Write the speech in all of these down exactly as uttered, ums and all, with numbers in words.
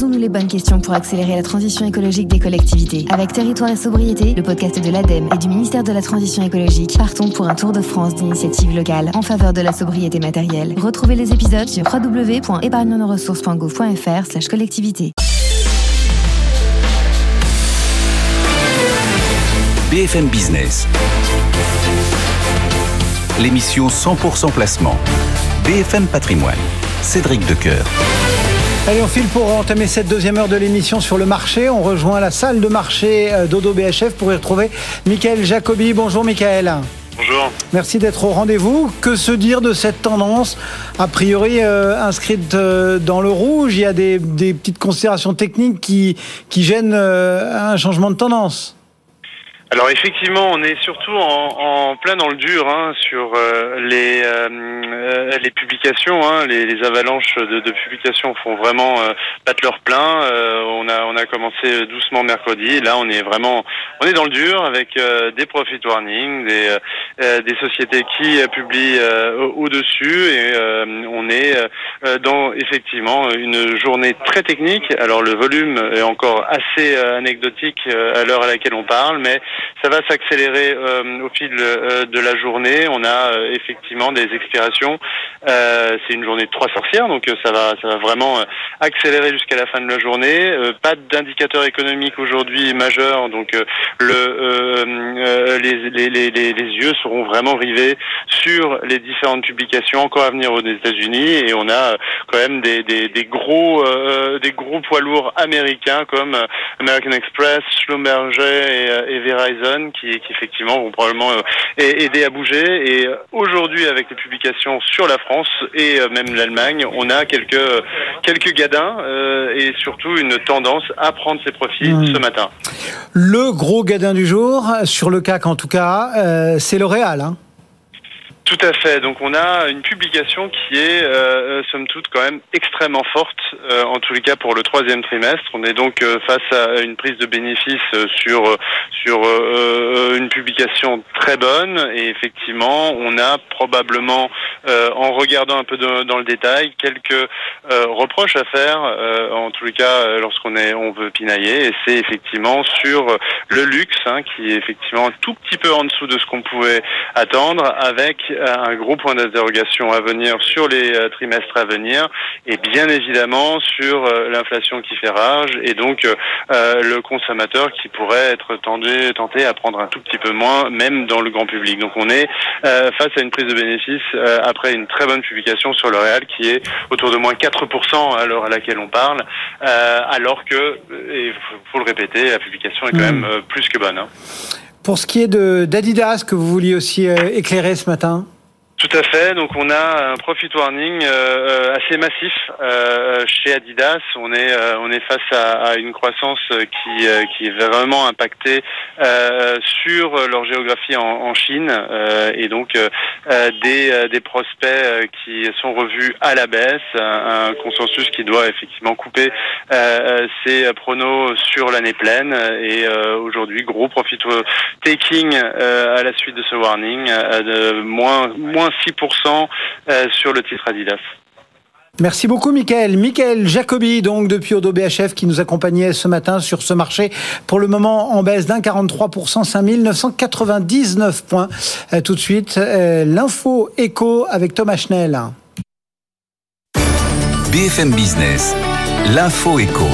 Posons-nous les bonnes questions pour accélérer la transition écologique des collectivités. Avec Territoire et Sobriété, le podcast de l'ADEME et du ministère de la Transition écologique, partons pour un tour de France d'initiatives locales en faveur de la sobriété matérielle. Retrouvez les épisodes sur w w w point épargne nos ressources point gouv point f r slash collectivité. B F M Business, l'émission cent pour cent placement. B F M Patrimoine, Cédric Decoeur. Allez, on file pour entamer cette deuxième heure de l'émission sur le marché. On rejoint la salle de marché d'Odo B H F pour y retrouver Michael Jacobi. Bonjour Michael. Bonjour. Merci d'être au rendez-vous. Que se dire de cette tendance, a priori euh, inscrite euh, dans le rouge? Il y a des, des petites considérations techniques qui, qui gênent euh, un changement de tendance. Alors effectivement, on est surtout en, en plein dans le dur hein, sur euh, les euh, les publications. Hein, les, les avalanches de, de publications font vraiment euh, battre leur plein. Euh, on a on a commencé doucement mercredi. Là, on est vraiment on est dans le dur avec euh, des profit warnings, des euh, des sociétés qui euh, publient euh, au-dessus et euh, on est euh, dans effectivement une journée très technique. Alors le volume est encore assez euh, anecdotique euh, à l'heure à laquelle on parle, mais ça va s'accélérer euh, au fil euh, de la journée. On a euh, effectivement des expirations. Euh, c'est une journée de trois sorcières, donc euh, ça va, ça va vraiment euh, accélérer jusqu'à la fin de la journée. Euh, pas d'indicateur économique aujourd'hui majeur, donc euh, le, euh, euh, les, les, les, les, les yeux seront vraiment rivés sur les différentes publications encore à venir aux États-Unis. Et on a euh, quand même des, des, des gros, euh, des gros poids lourds américains comme euh, American Express, Schlumberger et, euh, et Verizon. Qui, qui effectivement vont probablement euh, aider à bouger. Et euh, aujourd'hui, avec les publications sur la France et euh, même l'Allemagne, on a quelques quelques gadins euh, et surtout une tendance à prendre ses profits mmh. ce matin. Le gros gadin du jour, sur le C A C en tout cas, euh, c'est L'Oréal, hein. Tout à fait. Donc on a une publication qui est euh, somme toute quand même extrêmement forte, euh, en tous les cas pour le troisième trimestre. On est donc euh, face à une prise de bénéfices euh, sur sur euh, une publication très bonne et effectivement on a probablement, euh, en regardant un peu de, dans le détail, quelques euh, reproches à faire, euh, en tous les cas euh, lorsqu'on est on veut pinailler. Et c'est effectivement sur le luxe, hein, qui est effectivement un tout petit peu en dessous de ce qu'on pouvait attendre, avec un gros point d'interrogation à venir sur les euh, trimestres à venir et bien évidemment sur euh, l'inflation qui fait rage et donc euh, le consommateur qui pourrait être tendu, tenté à prendre un tout petit peu moins même dans le grand public. Donc on est euh, face à une prise de bénéfices euh, après une très bonne publication sur L'Oréal qui est autour de moins quatre pour cent à l'heure à laquelle on parle, euh, alors que, il faut le répéter, la publication est quand mmh. même euh, plus que bonne. Hein. Pour ce qui est de, d'Adidas, que vous vouliez aussi euh, éclairer ce matin? Tout à fait. Donc on a un profit warning euh, assez massif euh, chez Adidas. On est euh, on est face à, à une croissance qui euh, qui est vraiment impactée euh, sur leur géographie en, en Chine euh, et donc euh, des euh, des prospects qui sont revus à la baisse. Un, un consensus qui doit effectivement couper euh, ses pronos sur l'année pleine et euh, aujourd'hui gros profit taking euh, à la suite de ce warning euh, de moins moins six pour cent sur le titre Adidas. Merci beaucoup Michael. Michael Jacobi, donc depuis Odo B H F, qui nous accompagnait ce matin sur ce marché, pour le moment en baisse d'un quarante-trois pour cent, cinq mille neuf cent quatre-vingt-dix-neuf points. Euh, tout de suite, euh, l'info éco avec Thomas Schnell. B F M Business, l'info éco.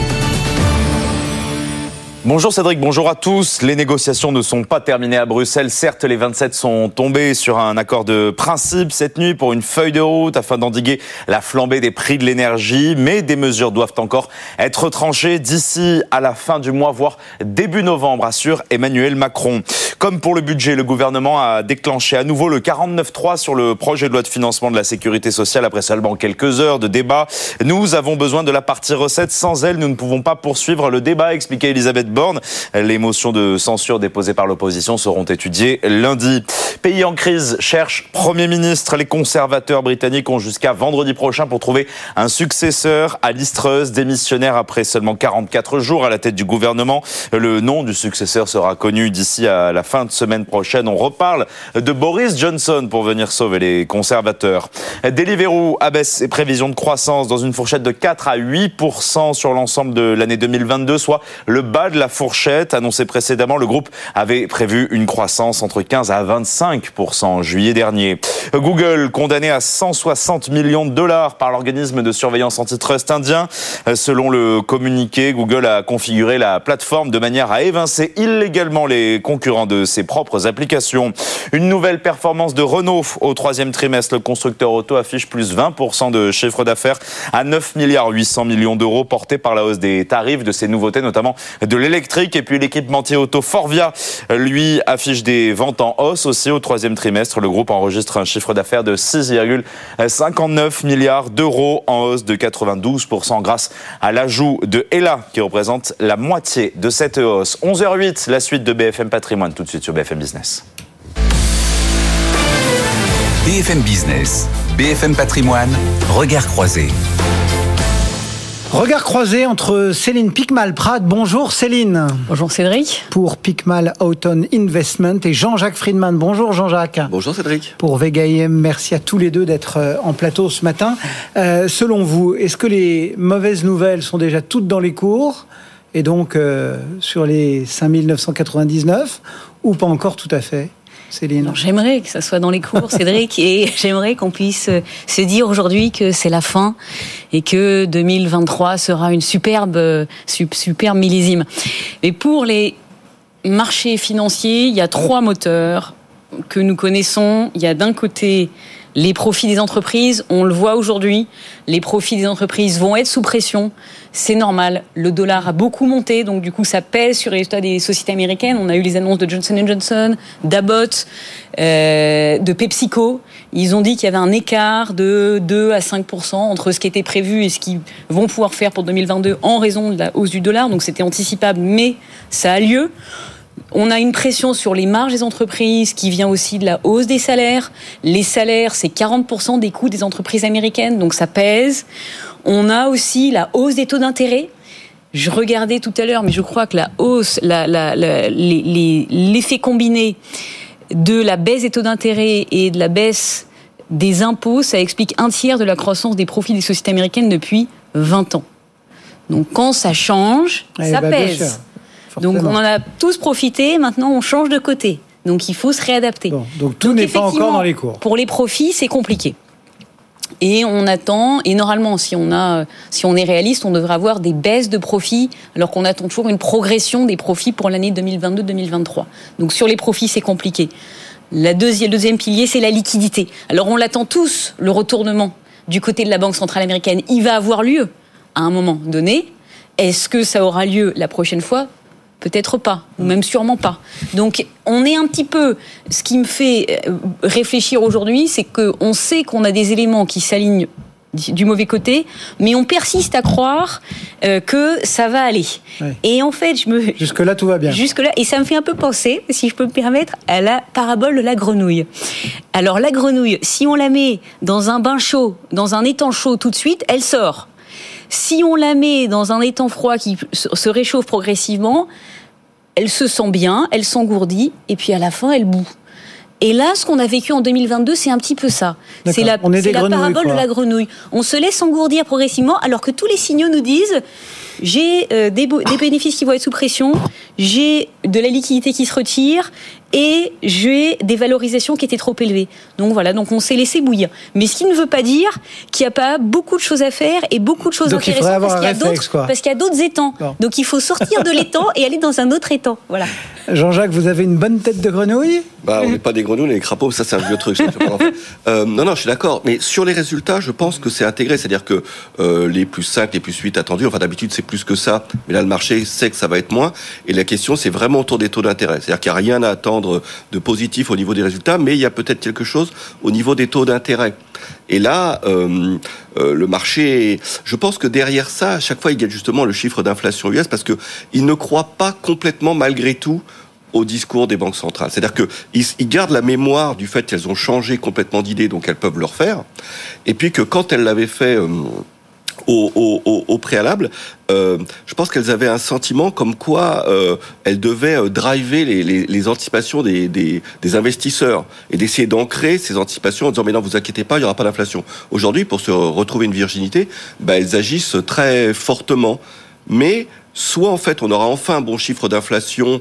Bonjour Cédric, bonjour à tous. Les négociations ne sont pas terminées à Bruxelles. Certes, les vingt-sept sont tombés sur un accord de principe cette nuit pour une feuille de route afin d'endiguer la flambée des prix de l'énergie. Mais des mesures doivent encore être tranchées d'ici à la fin du mois, voire début novembre, assure Emmanuel Macron. Comme pour le budget, le gouvernement a déclenché à nouveau le quarante-neuf trois sur le projet de loi de financement de la sécurité sociale après seulement quelques heures de débat. Nous avons besoin de la partie recettes. Sans elle, nous ne pouvons pas poursuivre le débat, expliquait Elisabeth Borne. Les motions de censure déposées par l'opposition seront étudiées lundi. Pays en crise cherche Premier ministre. Les conservateurs britanniques ont jusqu'à vendredi prochain pour trouver un successeur à Liz Truss, démissionnaire après seulement quarante-quatre jours à la tête du gouvernement. Le nom du successeur sera connu d'ici à la fin de semaine prochaine. On reparle de Boris Johnson pour venir sauver les conservateurs. Deliveroo abaisse ses prévisions de croissance dans une fourchette de quatre à huit pour cent sur l'ensemble de l'année deux mille vingt-deux, soit le bas de la fourchette annoncée précédemment. Le groupe avait prévu une croissance entre quinze à vingt-cinq pour cent en juillet dernier. Google condamné à cent soixante millions de dollars par l'organisme de surveillance antitrust indien. Selon le communiqué, Google a configuré la plateforme de manière à évincer illégalement les concurrents de ses propres applications. Une nouvelle performance de Renault au troisième trimestre. Le constructeur auto affiche plus vingt pour cent de chiffre d'affaires à neuf milliards huit cents millions d'euros, porté par la hausse des tarifs de ses nouveautés, notamment de l'électrique. Et puis l'équipementier auto Forvia, lui, affiche des ventes en hausse aussi au troisième trimestre. Le groupe enregistre un chiffre d'affaires de six virgule cinquante-neuf milliards d'euros, en hausse de quatre-vingt-douze pour cent grâce à l'ajout de Hella, qui représente la moitié de cette hausse. onze heures huit, la suite de B F M Patrimoine, tout de suite sur B F M Business. B F M Business, B F M Patrimoine, regard croisé. Regard croisé entre Céline Picmal-Pratt. Bonjour Céline. Bonjour Cédric. Pour Picmal Houghton Investment, et Jean-Jacques Friedman. Bonjour Jean-Jacques. Bonjour Cédric. Pour Vega I M, merci à tous les deux d'être en plateau ce matin. Euh, selon vous, est-ce que les mauvaises nouvelles sont déjà toutes dans les cours, et donc euh, sur les cinq mille neuf cent quatre-vingt-dix-neuf, ou pas encore tout à fait? Céline. Alors, j'aimerais que ça soit dans les cours, Cédric, et j'aimerais qu'on puisse se dire aujourd'hui que c'est la fin et que deux mille vingt-trois sera une superbe, superbe millésime. Mais pour les marchés financiers, il y a trois moteurs que nous connaissons. Il y a d'un côté les profits des entreprises, on le voit aujourd'hui, les profits des entreprises vont être sous pression, c'est normal, le dollar a beaucoup monté, donc du coup ça pèse sur les résultats des sociétés américaines. On a eu les annonces de Johnson and Johnson, d'Abbott, euh, de PepsiCo. Ils ont dit qu'il y avait un écart de deux à cinq pour cent entre ce qui était prévu et ce qu'ils vont pouvoir faire pour deux mille vingt-deux en raison de la hausse du dollar, donc c'était anticipable, mais ça a lieu. On a une pression sur les marges des entreprises qui vient aussi de la hausse des salaires. Les salaires, c'est quarante pour cent des coûts des entreprises américaines, donc ça pèse. On a aussi la hausse des taux d'intérêt. Je regardais tout à l'heure, mais je crois que la hausse, la, la, la, les, les, l'effet combiné de la baisse des taux d'intérêt et de la baisse des impôts, ça explique un tiers de la croissance des profits des sociétés américaines depuis vingt ans. Donc quand ça change, Allez, ça bah, pèse. Donc on en a tous profité, maintenant on change de côté. Donc il faut se réadapter. Bon, donc tout donc, n'est pas encore dans les cours. Pour les profits, c'est compliqué. Et on attend, et normalement, si on, a, si on est réaliste, on devrait avoir des baisses de profits, alors qu'on attend toujours une progression des profits pour l'année deux mille vingt-deux deux mille vingt-trois. Donc sur les profits, c'est compliqué. La deuxième, le deuxième pilier, c'est la liquidité. Alors on l'attend tous, le retournement du côté de la Banque centrale américaine. Il va avoir lieu à un moment donné. Est-ce que ça aura lieu la prochaine fois ? Peut-être pas, ou même sûrement pas. Donc, on est un petit peu... Ce qui me fait réfléchir aujourd'hui, c'est qu'on sait qu'on a des éléments qui s'alignent du mauvais côté, mais on persiste à croire euh, que ça va aller. Ouais. Et en fait, je me... Jusque-là, tout va bien. Jusque-là, et ça me fait un peu penser, si je peux me permettre, à la parabole de la grenouille. Alors, la grenouille, si on la met dans un bain chaud, dans un étang chaud tout de suite, elle sort. Si on la met dans un étang froid qui se réchauffe progressivement, elle se sent bien, elle s'engourdit, et puis à la fin, elle bout. Et là, ce qu'on a vécu en deux mille vingt-deux, c'est un petit peu ça. D'accord. C'est la, c'est la parabole quoi. de la grenouille. On se laisse engourdir progressivement, alors que tous les signaux nous disent j'ai euh, des, des bénéfices qui vont être sous pression, j'ai de la liquidité qui se retire, et j'ai des valorisations qui étaient trop élevées. Donc voilà, donc on s'est laissé bouillir. Mais ce qui ne veut pas dire qu'il n'y a pas beaucoup de choses à faire et beaucoup de choses donc intéressantes parce qu'il, y a réflexe, d'autres, parce qu'il y a d'autres étangs. Bon. Donc il faut sortir de l'étang et aller dans un autre étang. Voilà. Jean-Jacques, vous avez une bonne tête de grenouille ? Bah, on n'est pas des grenouilles, on est des crapauds, ça c'est un vieux truc. Ça, euh, non, non, je suis d'accord. Mais sur les résultats, je pense que c'est intégré. C'est-à-dire que euh, les plus cinq, les plus huit attendus, enfin d'habitude c'est plus que ça. Mais là, le marché sait que ça va être moins. Et la question, c'est vraiment autour des taux d'intérêt. C'est-à-dire qu'il n'y a rien à attendre de positif au niveau des résultats, mais il y a peut-être quelque chose au niveau des taux d'intérêt. Et là, euh, euh, le marché, je pense que derrière ça, à chaque fois, il y a justement le chiffre d'inflation U S parce que il ne croit pas complètement, malgré tout, au discours des banques centrales. C'est-à-dire qu'ils ils gardent la mémoire du fait qu'elles ont changé complètement d'idée, donc elles peuvent le refaire. Et puis que quand elles l'avaient fait euh, au, au, au, au préalable, euh, je pense qu'elles avaient un sentiment comme quoi euh, elles devaient euh, driver les, les, les anticipations des, des, des investisseurs et d'essayer d'ancrer ces anticipations en disant mais non, vous inquiétez pas, il n'y aura pas d'inflation. Aujourd'hui, pour se retrouver une virginité, bah, elles agissent très fortement. Mais soit en fait on aura enfin un bon chiffre d'inflation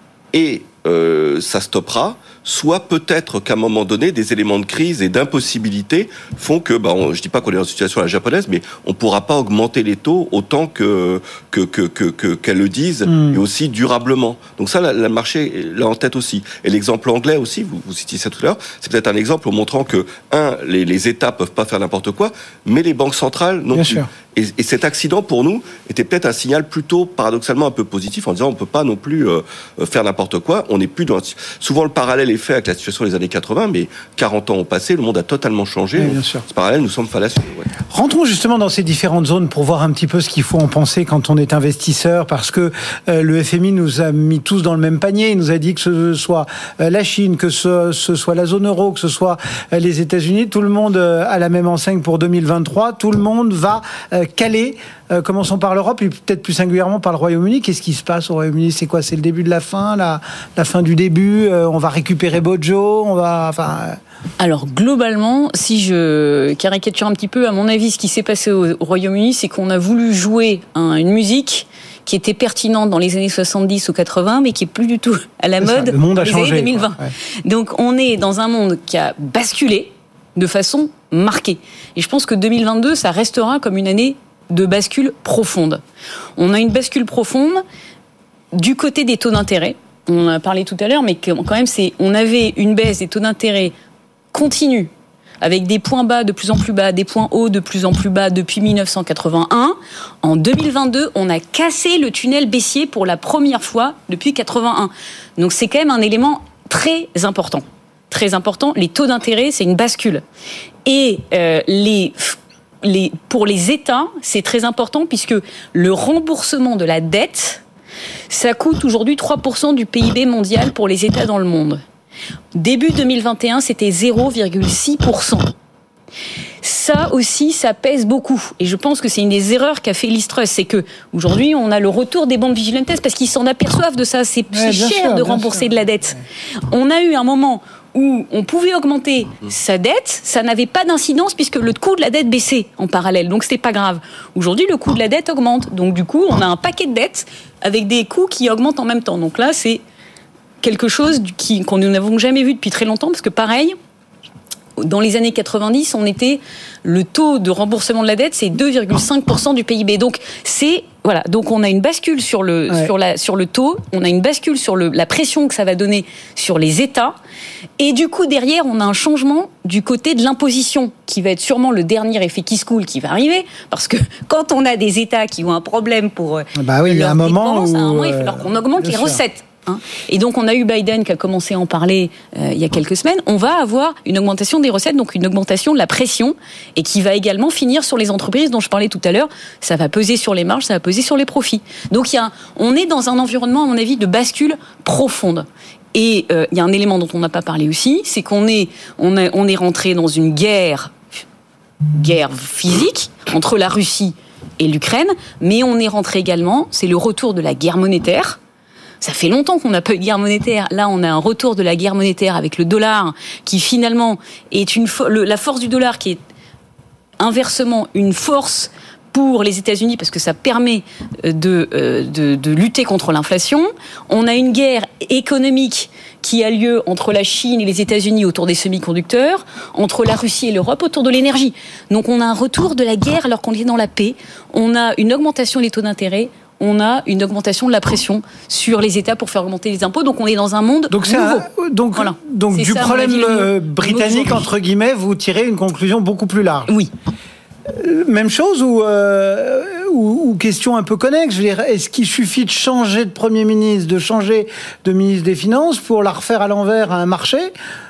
et euh, ça stoppera, soit peut-être qu'à un moment donné, des éléments de crise et d'impossibilité font que, bah, on, je dis pas qu'on est dans une situation à la japonaise, mais on pourra pas augmenter les taux autant que que que que, que qu'elles le disent mmh. et aussi durablement. Donc ça, le marché l'a en tête aussi. Et l'exemple anglais aussi, vous, vous citiez ça tout à l'heure, c'est peut-être un exemple en montrant que un, les, les États peuvent pas faire n'importe quoi, mais les banques centrales non Bien plus. sûr. Et, et cet accident, pour nous, était peut-être un signal plutôt paradoxalement un peu positif en disant on peut pas non plus euh, faire n'importe quoi. On n'est plus dans... Souvent, le parallèle est fait avec la situation des années quatre-vingts, mais quarante ans ont passé, le monde a totalement changé. Oui, bien sûr. Ce parallèle, nous semble fallacieux. Ouais. Rentrons justement dans ces différentes zones pour voir un petit peu ce qu'il faut en penser quand on est investisseur, parce que euh, le F M I nous a mis tous dans le même panier. Il nous a dit que ce soit euh, la Chine, que ce, ce soit la zone euro, que ce soit euh, les États-Unis, tout le monde euh, a la même enseigne pour deux mille vingt-trois. Tout le monde va euh, caler. Euh, commençons par l'Europe et peut-être plus singulièrement par le Royaume-Uni. Qu'est-ce qui se passe au Royaume-Uni ? C'est quoi ? C'est le début de la fin, la, la fin du début. euh, On va récupérer Bojo. On va, enfin. Euh... Alors globalement, si je caricature un petit peu, à mon avis, ce qui s'est passé au, au Royaume-Uni, c'est qu'on a voulu jouer un, une musique qui était pertinente dans les années soixante-dix ou quatre-vingts, mais qui est plus du tout à la mode ça, le monde a dans les changé, années deux mille vingt. Quoi, ouais. Donc on est dans un monde qui a basculé de façon marquée. Et je pense que deux mille vingt-deux, ça restera comme une année de bascule profonde. On a une bascule profonde du côté des taux d'intérêt. On en a parlé tout à l'heure, mais quand même, c'est, on avait une baisse des taux d'intérêt continue, avec des points bas de plus en plus bas, des points hauts de plus en plus bas depuis dix-neuf cent quatre-vingt-un. En deux mille vingt-deux, on a cassé le tunnel baissier pour la première fois depuis quatre-vingt-un. Donc c'est quand même un élément très important. Très important. Les taux d'intérêt, c'est une bascule. Et euh, les... Les, pour les États, c'est très important puisque le remboursement de la dette, ça coûte aujourd'hui trois pour cent du P I B mondial pour les États dans le monde. Début deux mille vingt et un, c'était zéro virgule six pour cent. Ça aussi, ça pèse beaucoup. Et je pense que c'est une des erreurs qu'a fait Liz Truss, c'est que aujourd'hui, on a le retour des banques vigilantes parce qu'ils s'en aperçoivent de ça. C'est, ouais, c'est cher sûr, de rembourser sûr. de la dette. Ouais. On a eu un moment où on pouvait augmenter sa dette, ça n'avait pas d'incidence puisque le coût de la dette baissait en parallèle, donc c'était pas grave. Aujourd'hui, le coût de la dette augmente, donc du coup, on a un paquet de dettes avec des coûts qui augmentent en même temps. Donc là, c'est quelque chose qui, qu'on nous n'avons jamais vu depuis très longtemps, parce que pareil, dans les années quatre-vingt-dix, on était, le taux de remboursement de la dette, c'est deux virgule cinq pour cent du P I B. Donc c'est voilà, donc on a une bascule sur le ouais. sur la sur le taux, on a une bascule sur le la pression que ça va donner sur les États, et du coup derrière on a un changement du côté de l'imposition qui va être sûrement le dernier effet qui se coule qui va arriver, parce que quand on a des États qui ont un problème pour bah oui, il y a un moment dépenses, où à un moment il va falloir qu'on augmente les sûr. recettes. Et donc on a eu Biden qui a commencé à en parler euh, il y a quelques semaines. On va avoir une augmentation des recettes, donc une augmentation de la pression, et qui va également finir sur les entreprises dont je parlais tout à l'heure. Ça va peser sur les marges, ça va peser sur les profits. Donc il y a, on est dans un environnement, à mon avis, de bascule profonde. Et euh, il y a un élément dont on n'a pas parlé aussi, c'est qu'on est, on est, on est rentré dans une guerre, guerre physique entre la Russie et l'Ukraine, mais on est rentré également, c'est le retour de la guerre monétaire. Ça fait longtemps qu'on n'a pas eu de guerre monétaire. Là, on a un retour de la guerre monétaire avec le dollar, qui finalement est une fo- le, la force du dollar qui est inversement une force pour les États-Unis parce que ça permet de, de, de lutter contre l'inflation. On a une guerre économique qui a lieu entre la Chine et les États-Unis autour des semi-conducteurs, entre la Russie et l'Europe autour de l'énergie. Donc on a un retour de la guerre alors qu'on est dans la paix. On a une augmentation des taux d'intérêt. On a une augmentation de la pression sur les États pour faire augmenter les impôts. Donc on est dans un monde donc nouveau. Un, donc voilà. donc c'est du ça, problème avis, le, britannique, entre guillemets, vous tirez une conclusion beaucoup plus large. Oui. Euh, même chose ou, euh, ou, ou question un peu connexe. Je veux dire, est-ce qu'il suffit de changer de Premier ministre, de changer de ministre des Finances pour la refaire à l'envers à un marché ?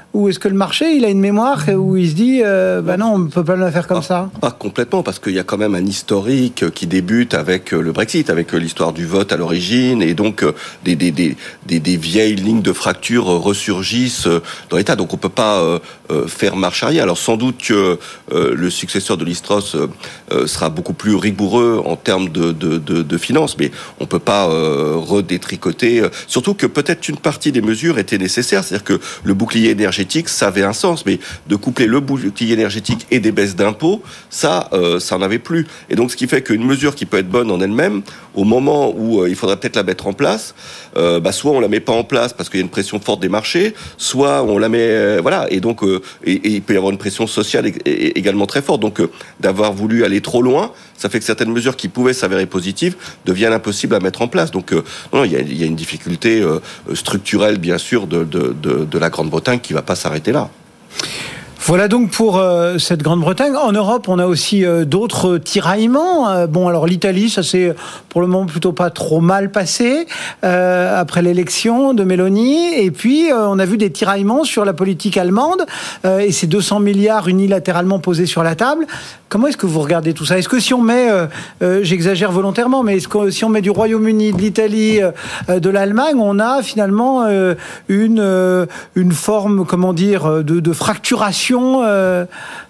Ou est-ce que le marché, il a une mémoire où il se dit, euh, bah non, on ne peut pas le faire comme pas, ça? Pas complètement, parce qu'il y a quand même un historique qui débute avec le Brexit, avec l'histoire du vote à l'origine, et donc des, des, des, des, des vieilles lignes de fracture ressurgissent dans l'État. Donc on ne peut pas euh, faire marche arrière. Alors sans doute que euh, le successeur de Liz Truss euh, sera beaucoup plus rigoureux en termes de, de, de, de finances, mais on ne peut pas euh, redétricoter. Surtout que peut-être une partie des mesures étaient nécessaires, c'est-à-dire que le bouclier énergétique, ça avait un sens, mais de coupler le bouclier énergétique et des baisses d'impôts, ça, euh, ça n'en avait plus. Et donc, ce qui fait qu'une mesure qui peut être bonne en elle-même, au moment où euh, il faudrait peut-être la mettre en place, euh, bah, soit on la met pas en place parce qu'il y a une pression forte des marchés, soit on la met, euh, voilà. Et donc, euh, et, et il peut y avoir une pression sociale é- é- également très forte. Donc, euh, d'avoir voulu aller trop loin, ça fait que certaines mesures qui pouvaient s'avérer positives deviennent impossibles à mettre en place. Donc, euh, non, il y a, il y a une difficulté euh, structurelle, bien sûr, de, de, de, de la Grande-Bretagne qui va pas s'arrêter là. Voilà donc pour euh, cette Grande-Bretagne. En Europe, on a aussi euh, d'autres tiraillements. Euh, bon, alors l'Italie, ça s'est pour le moment plutôt pas trop mal passé euh, après l'élection de Meloni. Et puis, euh, on a vu des tiraillements sur la politique allemande euh, et ces deux cents milliards unilatéralement posés sur la table. Comment est-ce que vous regardez tout ça? Est-ce que si on met, euh, euh, j'exagère volontairement, mais est-ce que si on met du Royaume-Uni, de l'Italie, euh, de l'Allemagne, on a finalement euh, une euh, une forme, comment dire, de, de fracturation Euh,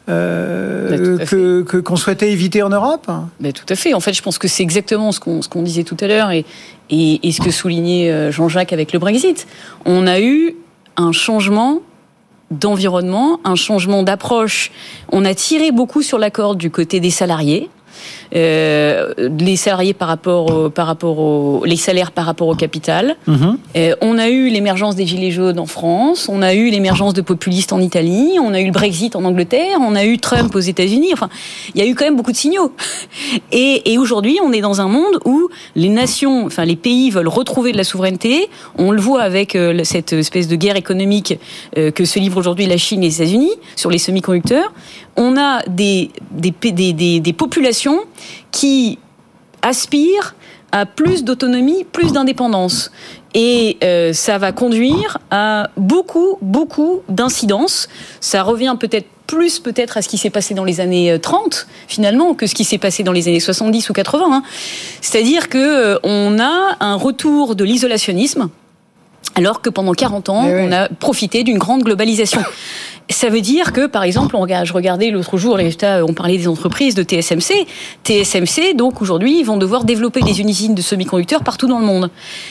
euh, que, que, qu'on souhaitait éviter en Europe? Ben, tout à fait. En fait, je pense que c'est exactement ce qu'on, ce qu'on disait tout à l'heure et, et, et ce que soulignait Jean-Jacques avec le Brexit. On a eu un changement d'environnement, un changement d'approche. On a tiré beaucoup sur la corde du côté des salariés. Euh, les salariés par rapport au, par rapport au, les salaires par rapport au capital. Mmh. Euh, on a eu l'émergence des gilets jaunes en France, on a eu l'émergence de populistes en Italie, on a eu le Brexit en Angleterre, on a eu Trump aux États-Unis. Enfin, il y a eu quand même beaucoup de signaux. Et, et aujourd'hui, on est dans un monde où les nations, enfin les pays veulent retrouver de la souveraineté. On le voit avec euh, cette espèce de guerre économique euh, que se livrent aujourd'hui la Chine et les États-Unis sur les semi-conducteurs. On a des, des, des, des, des populations qui aspirent à plus d'autonomie, plus d'indépendance. Et euh, ça va conduire à beaucoup, beaucoup d'incidences. Ça revient peut-être plus peut-être à ce qui s'est passé dans les années trente, finalement, que ce qui s'est passé dans les années soixante-dix ou quatre-vingts. Hein. C'est-à-dire qu'on euh, a un retour de l'isolationnisme, alors que pendant quarante ans, oui. on a profité d'une grande globalisation. Ça veut dire que, par exemple, on regarde, je regardais l'autre jour les résultats, on parlait des entreprises de T S M C. T S M C, donc aujourd'hui, ils vont devoir développer des usines de semi-conducteurs partout dans le monde.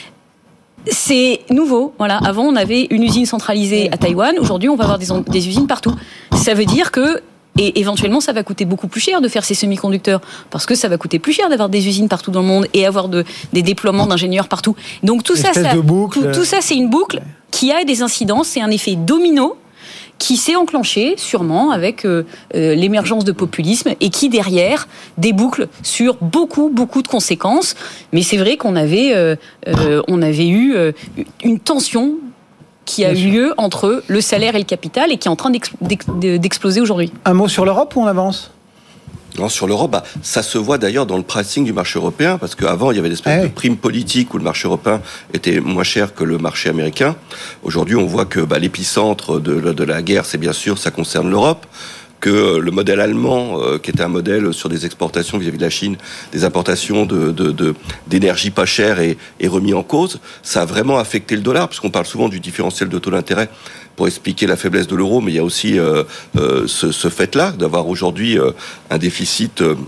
C'est nouveau, voilà. Avant, on avait une usine centralisée à Taïwan. Aujourd'hui, on va avoir des, des usines partout. Ça veut dire que, et éventuellement, ça va coûter beaucoup plus cher de faire ces semi-conducteurs, parce que ça va coûter plus cher d'avoir des usines partout dans le monde et avoir de, des déploiements d'ingénieurs partout. Donc tout ça, ça tout, tout ça, c'est une boucle qui a des incidences, c'est un effet domino qui s'est enclenché sûrement avec euh, euh, l'émergence de populisme et qui derrière déboucle sur beaucoup beaucoup de conséquences. Mais c'est vrai qu'on avait euh, euh, on avait eu euh, une tension qui a Bien eu sûr. lieu entre le salaire et le capital et qui est en train d'ex- d'ex- d'exploser aujourd'hui. Un mot sur l'Europe ou on avance ? Non, sur l'Europe, bah, ça se voit d'ailleurs dans le pricing du marché européen, parce qu'avant, il y avait l'espèce ah oui. de prime politique où le marché européen était moins cher que le marché américain. Aujourd'hui, on voit que bah, l'épicentre de, de la guerre, c'est bien sûr, ça concerne l'Europe, que le modèle allemand, euh, qui était un modèle sur des exportations vis-à-vis de la Chine, des importations de, de, de, d'énergie pas chère est, est remis en cause, ça a vraiment affecté le dollar, puisqu'on parle souvent du différentiel de taux d'intérêt pour expliquer la faiblesse de l'euro, mais il y a aussi euh, euh, ce, ce fait-là, d'avoir aujourd'hui euh, un déficit euh,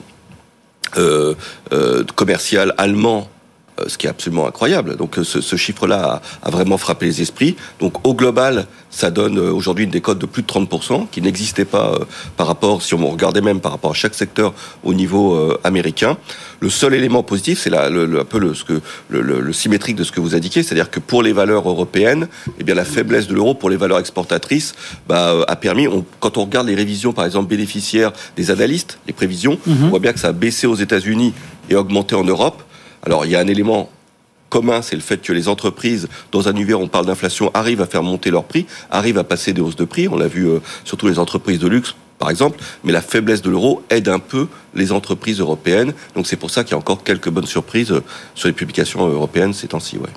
euh, euh, commercial allemand, euh, ce qui est absolument incroyable. Donc ce, ce chiffre-là a, a vraiment frappé les esprits. Donc au global, ça donne euh, aujourd'hui une décote de plus de trente pour cent, qui n'existait pas euh, par rapport, si on regardait même par rapport à chaque secteur au niveau euh, américain. Le seul élément positif, c'est la, le, le, un peu le, ce que, le, le, le symétrique de ce que vous indiquez, c'est-à-dire que pour les valeurs européennes, eh bien la faiblesse de l'euro pour les valeurs exportatrices bah, a permis, on, quand on regarde les révisions par exemple bénéficiaires des analystes, les prévisions, mm-hmm. on voit bien que ça a baissé aux États-Unis et augmenté en Europe. Alors il y a un élément commun, c'est le fait que les entreprises, dans un univers où on parle d'inflation, arrivent à faire monter leurs prix, arrivent à passer des hausses de prix. On l'a vu euh, surtout les entreprises de luxe, par exemple, mais la faiblesse de l'euro aide un peu les entreprises européennes. Donc c'est pour ça qu'il y a encore quelques bonnes surprises sur les publications européennes ces temps-ci. Ouais.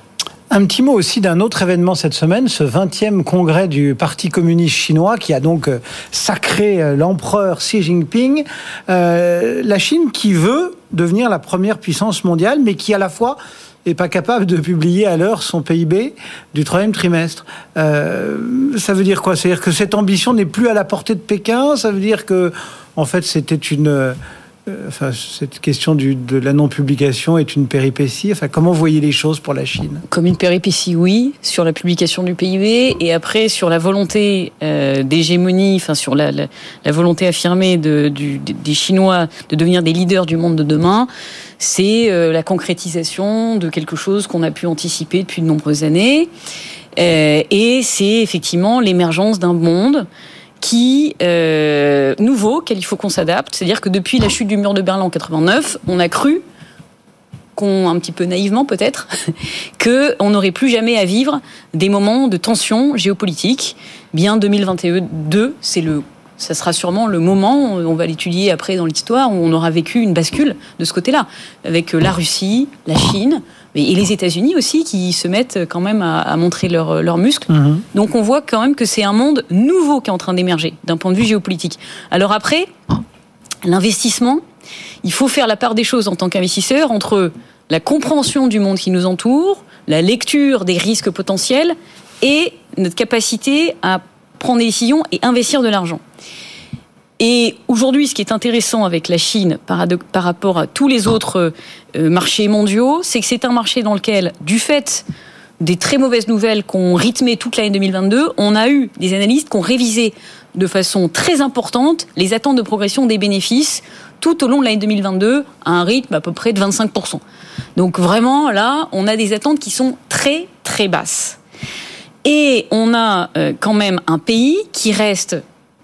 Un petit mot aussi d'un autre événement cette semaine, ce vingtième congrès du Parti communiste chinois qui a donc sacré l'empereur Xi Jinping. Euh, la Chine qui veut devenir la première puissance mondiale, mais qui à la fois n'est pas capable de publier à l'heure son P I B du troisième trimestre. Euh, ça veut dire quoi ? C'est-à-dire que cette ambition n'est plus à la portée de Pékin ? Ça veut dire que, en fait, c'était une... Euh, enfin, cette question du, de la non-publication est une péripétie. Enfin, comment vous voyez les choses pour la Chine ? Comme une péripétie, oui, sur la publication du P I B, et après sur la volonté euh, d'hégémonie, enfin sur la, la, la volonté affirmée de, du, des Chinois de devenir des leaders du monde de demain. C'est euh, la concrétisation de quelque chose qu'on a pu anticiper depuis de nombreuses années, euh, et c'est effectivement l'émergence d'un monde qui euh, nouveau, auquel il faut qu'on s'adapte. C'est-à-dire que depuis la chute du mur de Berlin en quatre-vingt-neuf, on a cru, qu'on, un petit peu naïvement peut-être, qu'on n'aurait plus jamais à vivre des moments de tension géopolitique. Bien deux mille vingt et deux, c'est le, ça sera sûrement le moment, on va l'étudier après dans l'histoire, où on aura vécu une bascule de ce côté-là, avec la Russie, la Chine, et les États-Unis aussi, qui se mettent quand même à, à montrer leurs leur muscles. Mmh. Donc on voit quand même que c'est un monde nouveau qui est en train d'émerger, d'un point de vue géopolitique. Alors après, l'investissement, il faut faire la part des choses en tant qu'investisseur entre la compréhension du monde qui nous entoure, la lecture des risques potentiels et notre capacité à prendre des décisions et investir de l'argent. Et aujourd'hui, ce qui est intéressant avec la Chine par, par rapport à tous les autres euh, marchés mondiaux, c'est que c'est un marché dans lequel, du fait des très mauvaises nouvelles qu'ont rythmé toute l'année deux mille vingt-deux, on a eu des analystes qui ont révisé de façon très importante les attentes de progression des bénéfices tout au long de l'année deux mille vingt-deux à un rythme à peu près de vingt-cinq pour cent. Donc vraiment, là, on a des attentes qui sont très, très basses. Et on a euh, quand même un pays qui reste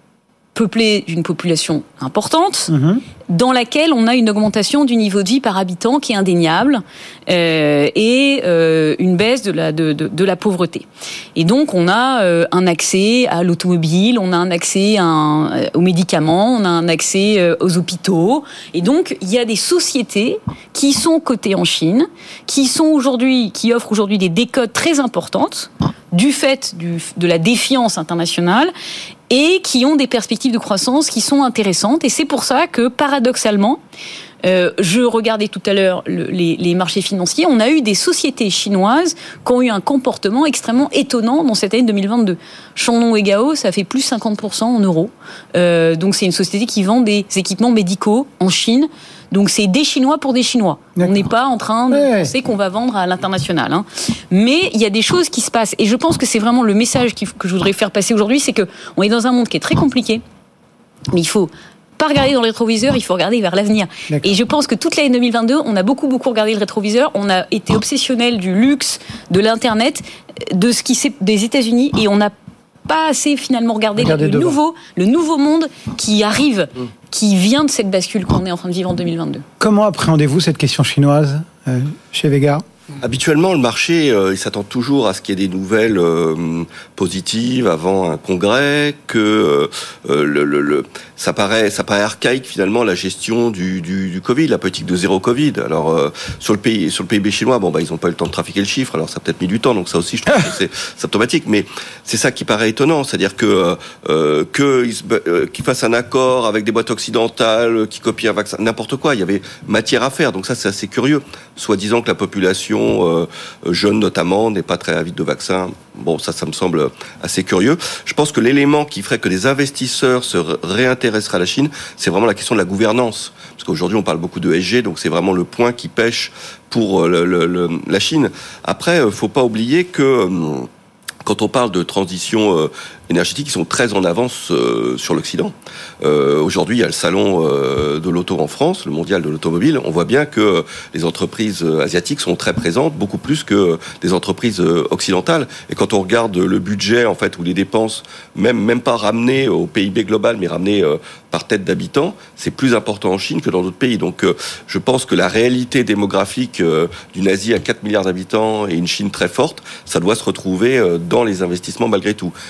peuplé d'une population importante, mmh. dans laquelle on a une augmentation du niveau de vie par habitant qui est indéniable, euh, et euh, une baisse de la, de, de, de la pauvreté. Et donc, on a euh, un accès à l'automobile, on a un accès à un, aux médicaments, on a un accès euh, aux hôpitaux. Et donc, il y a des sociétés qui sont cotées en Chine, qui sont aujourd'hui, qui offrent aujourd'hui des décotes très importantes, du fait du, de la défiance internationale, et qui ont des perspectives de croissance qui sont intéressantes. Et c'est pour ça que, paradoxalement, euh, je regardais tout à l'heure le, les, les marchés financiers, on a eu des sociétés chinoises qui ont eu un comportement extrêmement étonnant dans cette année deux mille vingt-deux. Shandong et Gao, ça fait plus cinquante pour cent en euros. Euh, donc c'est une société qui vend des équipements médicaux en Chine. Donc c'est des Chinois pour des Chinois. D'accord. On n'est pas en train de ouais. penser qu'on va vendre à l'international. Hein. Mais il y a des choses qui se passent. Et je pense que c'est vraiment le message que je voudrais faire passer aujourd'hui, c'est qu'on est dans un monde qui est très compliqué, mais il faut pas regarder dans le rétroviseur, il faut regarder vers l'avenir. D'accord. Et je pense que toute l'année deux mille vingt-deux, on a beaucoup, beaucoup regardé le rétroviseur, on a été obsessionnel du luxe, de l'Internet, de ce qui s'est des États-Unis, et on n'a pas assez finalement regardé le nouveau, le nouveau monde qui arrive, mmh. qui vient de cette bascule qu'on est en train de vivre en deux mille vingt-deux. Comment appréhendez-vous cette question chinoise euh, chez Vega ? Habituellement, le marché, euh, il s'attend toujours à ce qu'il y ait des nouvelles euh, positives avant un congrès, que euh, le, le, le, ça paraît, ça paraît archaïque finalement la gestion du, du, du Covid, la politique de zéro Covid. Alors euh, sur le pays, sur le P I B chinois, bon bah ils n'ont pas eu le temps de trafiquer le chiffre, alors ça a peut-être mis du temps, donc ça aussi je trouve que c'est symptomatique. Mais c'est ça qui paraît étonnant, c'est-à-dire que euh, que ils, euh, qu'ils fassent un accord avec des boîtes occidentales qui copient un vaccin, n'importe quoi. Il y avait matière à faire, donc ça c'est assez curieux. Soi-disant que la population Euh, jeunes notamment, n'est pas très avide de vaccins. Bon, ça, ça me semble assez curieux. Je pense que l'élément qui ferait que des investisseurs se réintéresseraient à la Chine, c'est vraiment la question de la gouvernance. Parce qu'aujourd'hui, on parle beaucoup de E S G, donc c'est vraiment le point qui pêche pour le, le, le, la Chine. Après, il faut pas oublier que quand on parle de transition euh, énergétique, ils sont très en avance euh, sur l'Occident. Euh, aujourd'hui, il y a le salon euh, de l'auto en France, le mondial de l'automobile. On voit bien que les entreprises asiatiques sont très présentes, beaucoup plus que des entreprises occidentales. Et quand on regarde le budget, en fait, ou les dépenses, même même pas ramenées au P I B global, mais ramenées euh, par tête d'habitant, c'est plus important en Chine que dans d'autres pays. Donc, euh, je pense que la réalité démographique euh, d'une Asie à quatre milliards d'habitants et une Chine très forte, ça doit se retrouver euh, dans les investissements malgré tout. Le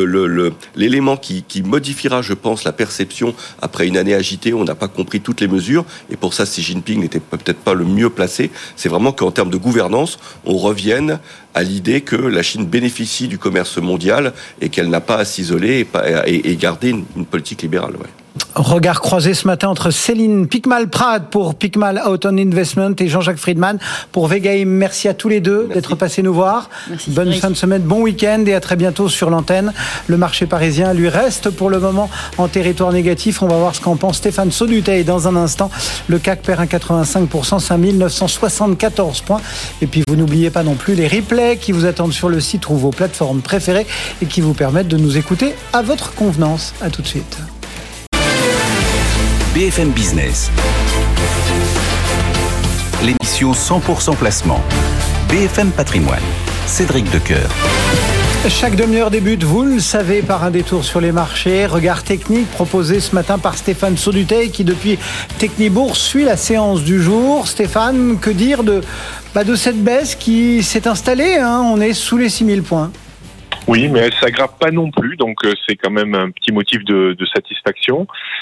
le, le, l'élément qui, qui modifiera, je pense, la perception après une année agitée, on n'a pas compris toutes les mesures, et pour ça, Xi Jinping n'était peut-être pas le mieux placé. C'est vraiment qu'en termes de gouvernance, on revienne à l'idée que la Chine bénéficie du commerce mondial et qu'elle n'a pas à s'isoler et, et, et garder une, une politique libérale. Ouais. Regard croisé ce matin entre Céline Picmal-Prade pour Picmal Houghton Investment et Jean-Jacques Friedman pour Vegaim. Merci à tous les deux Merci. d'être passés nous voir. Merci, Bonne Cédric. fin de semaine, bon week-end et à très bientôt sur l'antenne. Le marché parisien lui reste pour le moment en territoire négatif. On va voir ce qu'en pense Stéphane Sauduteil dans un instant. Le C A C perd un virgule quatre-vingt-cinq pour cent, cinq mille neuf cent soixante-quatorze points. Et puis vous n'oubliez pas non plus les replays qui vous attendent sur le site ou vos plateformes préférées et qui vous permettent de nous écouter à votre convenance. À tout de suite. B F M Business, l'émission cent pour cent placement. B F M Patrimoine, Cédric Decoeur. Chaque demi-heure débute, vous le savez, par un détour sur les marchés. Regard technique proposé ce matin par Stéphane Sauduteil qui, depuis Technibourse, suit la séance du jour. Stéphane, que dire de, bah de cette baisse qui s'est installée, hein, on est sous les six mille points. Oui, mais elle ne s'aggrave pas non plus, donc euh, c'est quand même un petit motif de, de satisfaction.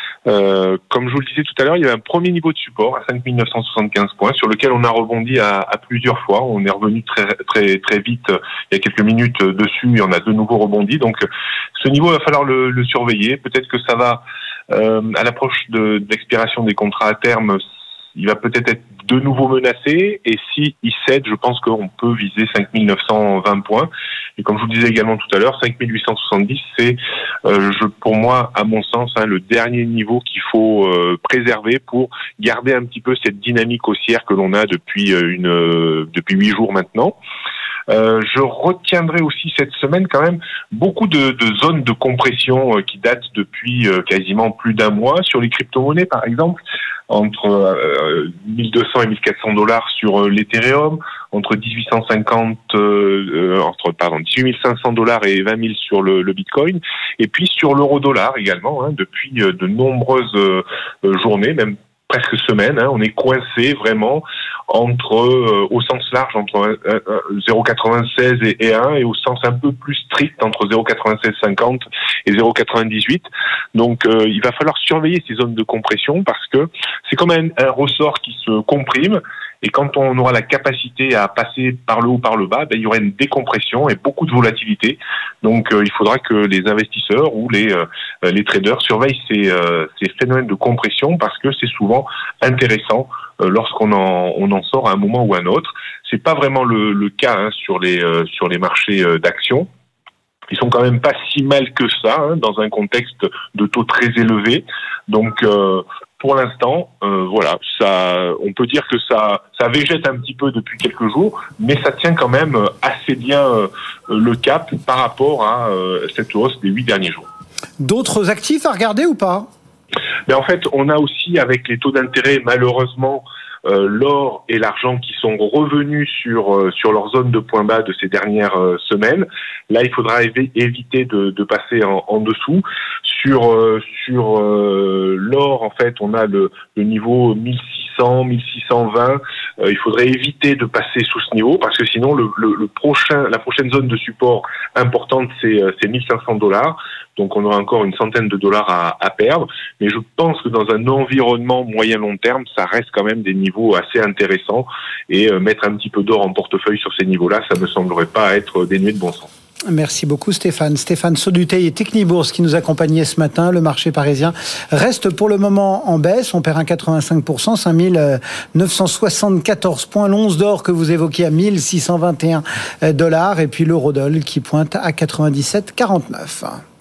Euh, comme je vous le disais tout à l'heure, il y a un premier niveau de support à cinq mille neuf cent soixante-quinze points sur lequel on a rebondi à, à plusieurs fois. On est revenu très très très vite il y a quelques minutes dessus et on a de nouveau rebondi. Donc ce niveau, il va falloir le, le surveiller. Peut-être que ça va, euh, à l'approche de, de l'expiration des contrats à terme, il va peut-être être de nouveau menacé, et si il cède, je pense qu'on peut viser cinq mille neuf cent vingt points. Et comme je vous le disais également tout à l'heure, cinq mille huit cent soixante-dix, c'est, euh, je, pour moi, à mon sens, hein, le dernier niveau qu'il faut euh, préserver pour garder un petit peu cette dynamique haussière que l'on a depuis euh, une euh, depuis huit jours maintenant. Euh, je retiendrai aussi cette semaine quand même beaucoup de, de zones de compression euh, qui datent depuis euh, quasiment plus d'un mois sur les crypto-monnaies, par exemple, entre euh, mille deux cents et mille quatre cents dollars sur euh, l'Ethereum, entre dix-huit cent cinquante, euh, entre pardon dix-huit mille cinq cents dollars et vingt mille sur le, le Bitcoin, et puis sur l'euro-dollar également, hein, depuis euh, de nombreuses euh, journées, même presque semaine, hein, on est coincé vraiment entre, euh, au sens large, entre euh, euh, zéro virgule quatre-vingt-seize et, et un, et au sens un peu plus strict entre zéro virgule quatre-vingt-seize cinquante et zéro virgule quatre-vingt-dix-huit. Donc euh, il va falloir surveiller ces zones de compression parce que c'est comme un, un ressort qui se comprime, et quand on aura la capacité à passer par le haut, par le bas, ben, il y aura une décompression et beaucoup de volatilité. Donc euh, il faudra que les investisseurs ou les euh, les traders surveillent ces, euh, ces phénomènes de compression parce que c'est souvent intéressant euh, lorsqu'on en, on en sort à un moment ou à un autre. C'est pas vraiment le, le cas hein, sur les euh, sur les marchés euh, d'actions. Ils sont quand même pas si mal que ça hein, dans un contexte de taux très élevés. Donc euh, pour l'instant, euh, voilà, ça, on peut dire que ça, ça végète un petit peu depuis quelques jours, mais ça tient quand même assez bien euh, le cap par rapport à euh, cette hausse des huit derniers jours. D'autres actifs à regarder ou pas ? Mais en fait, on a aussi avec les taux d'intérêt, malheureusement, euh, l'or et l'argent qui sont revenus sur euh, sur leur zone de point bas de ces dernières euh, semaines. Là, il faudra évi- éviter de, de passer en, en dessous. Sur euh, sur euh, l'or, en fait, on a le, le niveau mille six cents, mille six cent vingt. Euh, il faudrait éviter de passer sous ce niveau parce que sinon, le, le, le prochain, la prochaine zone de support importante, c'est, c'est mille cinq cents dollars. Donc, on aura encore une centaine de dollars à, à perdre. Mais je pense que dans un environnement moyen-long terme, ça reste quand même des niveaux assez intéressants. Et euh, mettre un petit peu d'or en portefeuille sur ces niveaux-là, ça me semblerait pas être dénué de bon sens. Merci beaucoup Stéphane. Stéphane Sauduteil et Technibourse qui nous accompagnait ce matin. Le marché parisien reste pour le moment en baisse. On perd un virgule quatre-vingt-cinq pour cent, cinq mille neuf cent soixante-quatorze points. L'once d'or que vous évoquiez à mille six cent vingt et un dollars. Et puis l'eurodoll qui pointe à quatre-vingt-dix-sept virgule quarante-neuf.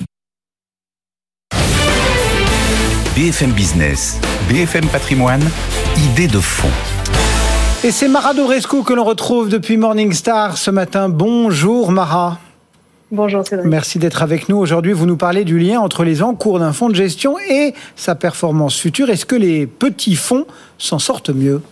B F M Business, B F M Patrimoine, idée de fond. Et c'est Mara Daurescu que l'on retrouve depuis Morningstar ce matin. Bonjour Mara. Bonjour Cédric. Merci d'être avec nous. Aujourd'hui, vous nous parlez du lien entre les encours d'un fonds de gestion et sa performance future. Est-ce que les petits fonds s'en sortent mieux ?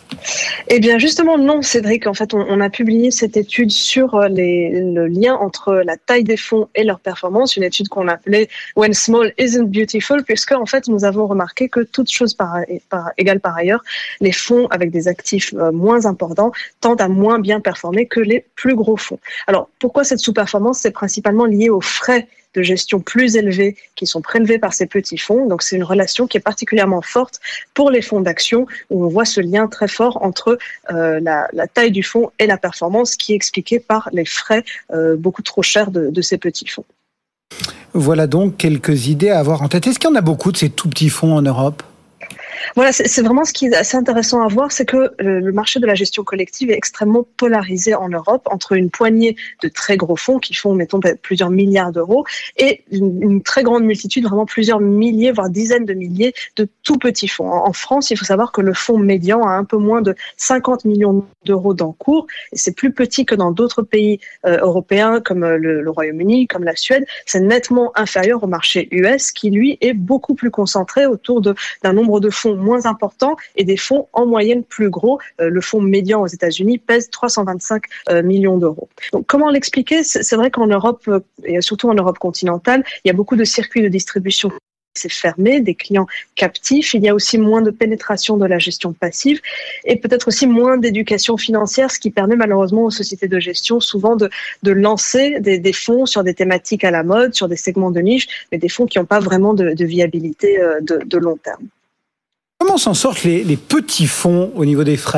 Eh bien, justement, non, Cédric. En fait, on, on a publié cette étude sur les, le lien entre la taille des fonds et leur performance, une étude qu'on appelait When Small Isn't Beautiful, puisque, en fait, nous avons remarqué que toutes choses par, par, égales par ailleurs, les fonds avec des actifs euh, moins importants tendent à moins bien performer que les plus gros fonds. Alors, pourquoi cette sous-performance? C'est principalement lié aux frais de gestion plus élevés qui sont prélevés par ces petits fonds. Donc, c'est une relation qui est particulièrement forte pour les fonds d'action, où on voit ce lien très fort entre euh, la, la taille du fonds et la performance, qui est expliquée par les frais euh, beaucoup trop chers de, de ces petits fonds. Voilà donc quelques idées à avoir en tête. Est-ce qu'il y en a beaucoup de ces tout petits fonds en Europe ? Voilà, c'est, c'est vraiment ce qui est assez intéressant à voir, c'est que le, le marché de la gestion collective est extrêmement polarisé en Europe entre une poignée de très gros fonds qui font, mettons, plusieurs milliards d'euros et une, une très grande multitude, vraiment plusieurs milliers, voire dizaines de milliers de tout petits fonds. En, en France, il faut savoir que le fonds médian a un peu moins de cinquante millions d'euros d'encours et c'est plus petit que dans d'autres pays euh, européens comme le, le Royaume-Uni, comme la Suède. C'est nettement inférieur au marché U S qui, lui, est beaucoup plus concentré autour de, d'un nombre de fonds moins importants et des fonds en moyenne plus gros. Euh, le fonds médian aux États-Unis pèse trois cent vingt-cinq euh, millions d'euros. Donc, comment l'expliquer ? c'est, c'est vrai qu'en Europe, euh, et surtout en Europe continentale, il y a beaucoup de circuits de distribution. C'est fermé, des clients captifs. Il y a aussi moins de pénétration de la gestion passive et peut-être aussi moins d'éducation financière, ce qui permet malheureusement aux sociétés de gestion souvent de, de lancer des, des fonds sur des thématiques à la mode, sur des segments de niche, mais des fonds qui n'ont pas vraiment de, de viabilité euh, de, de long terme. Comment s'en sortent les, les petits fonds au niveau des frais ?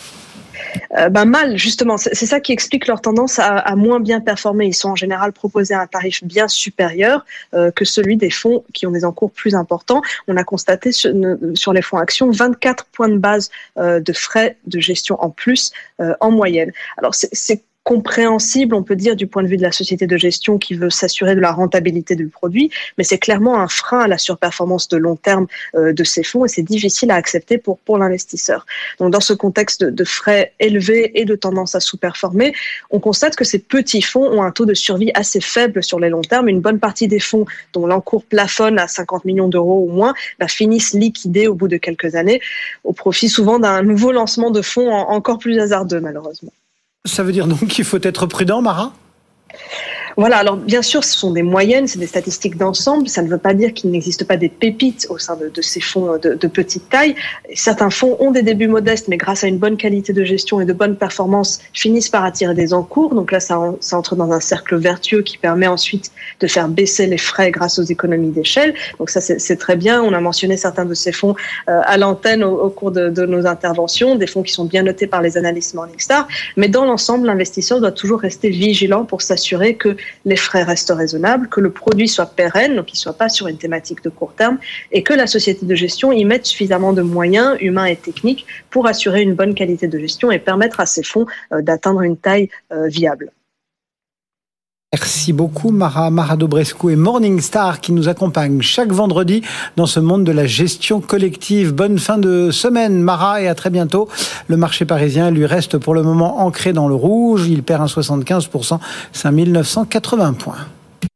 Euh, ben mal, justement. C'est, c'est ça qui explique leur tendance à, à moins bien performer. Ils sont en général proposés à un tarif bien supérieur euh, que celui des fonds qui ont des encours plus importants. On a constaté sur, sur les fonds actions vingt-quatre points de base euh, de frais de gestion en plus euh, en moyenne. Alors c'est, c'est compréhensible, on peut dire, du point de vue de la société de gestion qui veut s'assurer de la rentabilité du produit, mais c'est clairement un frein à la surperformance de long terme euh, de ces fonds et c'est difficile à accepter pour, pour l'investisseur. Donc, dans ce contexte de, de frais élevés et de tendance à sous-performer, on constate que ces petits fonds ont un taux de survie assez faible sur les longs termes. Une bonne partie des fonds dont l'encours plafonne à cinquante millions d'euros ou moins bah, finissent liquidés au bout de quelques années, au profit souvent d'un nouveau lancement de fonds en, encore plus hasardeux, malheureusement. Ça veut dire donc qu'il faut être prudent, Mara ? Voilà, alors bien sûr, ce sont des moyennes, c'est des statistiques d'ensemble. Ça ne veut pas dire qu'il n'existe pas des pépites au sein de, de ces fonds de, de petite taille. Certains fonds ont des débuts modestes, mais grâce à une bonne qualité de gestion et de bonnes performances, finissent par attirer des encours. Donc là, ça, ça entre dans un cercle vertueux qui permet ensuite de faire baisser les frais grâce aux économies d'échelle. Donc ça, c'est, c'est très bien. On a mentionné certains de ces fonds euh, à l'antenne au, au cours de, de nos interventions, des fonds qui sont bien notés par les analystes Morningstar. Mais dans l'ensemble, l'investisseur doit toujours rester vigilant pour s'assurer que les frais restent raisonnables, que le produit soit pérenne, donc qu'il ne soit pas sur une thématique de court terme, et que la société de gestion y mette suffisamment de moyens humains et techniques pour assurer une bonne qualité de gestion et permettre à ces fonds euh, d'atteindre une taille euh, viable. Merci beaucoup Mara, Mara Dobrescu et Morningstar qui nous accompagnent chaque vendredi dans ce monde de la gestion collective. Bonne fin de semaine Mara et à très bientôt. Le marché parisien lui reste pour le moment ancré dans le rouge. Il perd un virgule soixante-quinze pour cent, cinq mille neuf cent quatre-vingts points.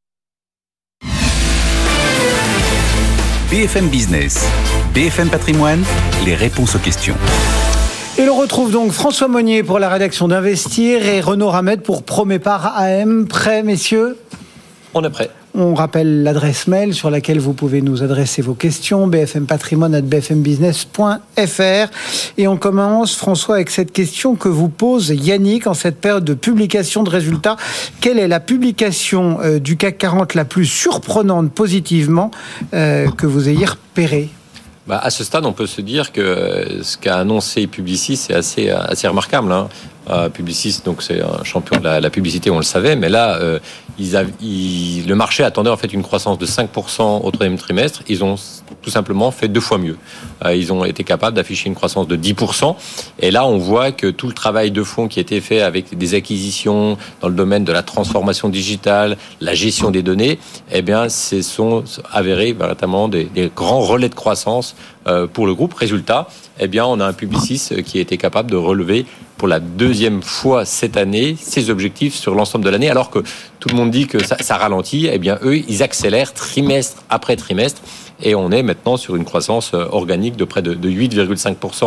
B F M Business, B F M Patrimoine, les réponses aux questions. Et l'on retrouve donc François Monnier pour la rédaction d'Investir et Renaud Ramed pour Promépar A M. Prêts, messieurs ? On est prêts. On rappelle l'adresse mail sur laquelle vous pouvez nous adresser vos questions, b f m patrimoine arobase b f m business point f r. Et on commence, François, avec cette question que vous pose Yannick en cette période de publication de résultats. Quelle est la publication euh, du C A C quarante la plus surprenante positivement euh, que vous ayez repérée ? Bah, à ce stade, on peut se dire que ce qu'a annoncé Publicis, c'est assez, assez remarquable. Hein. Euh, Publicis, donc c'est un champion de la, la publicité, on le savait, mais là, euh, ils a, ils, le marché attendait en fait une croissance de cinq pour cent au troisième trimestre. Ils ont tout simplement fait deux fois mieux. Euh, ils ont été capables d'afficher une croissance de dix pour cent. Et là, on voit que tout le travail de fond qui a été fait avec des acquisitions dans le domaine de la transformation digitale, la gestion des données, eh bien, ce sont avérés véritablement des, des grands relais de croissance euh, pour le groupe. Résultat, eh bien, on a un Publicis qui a été capable de relever pour la deuxième fois cette année ses objectifs sur l'ensemble de l'année, alors que tout le monde dit que ça, ça ralentit. Eh bien, eux, ils accélèrent trimestre après trimestre. Et on est maintenant sur une croissance organique de près de, de huit virgule cinq pour cent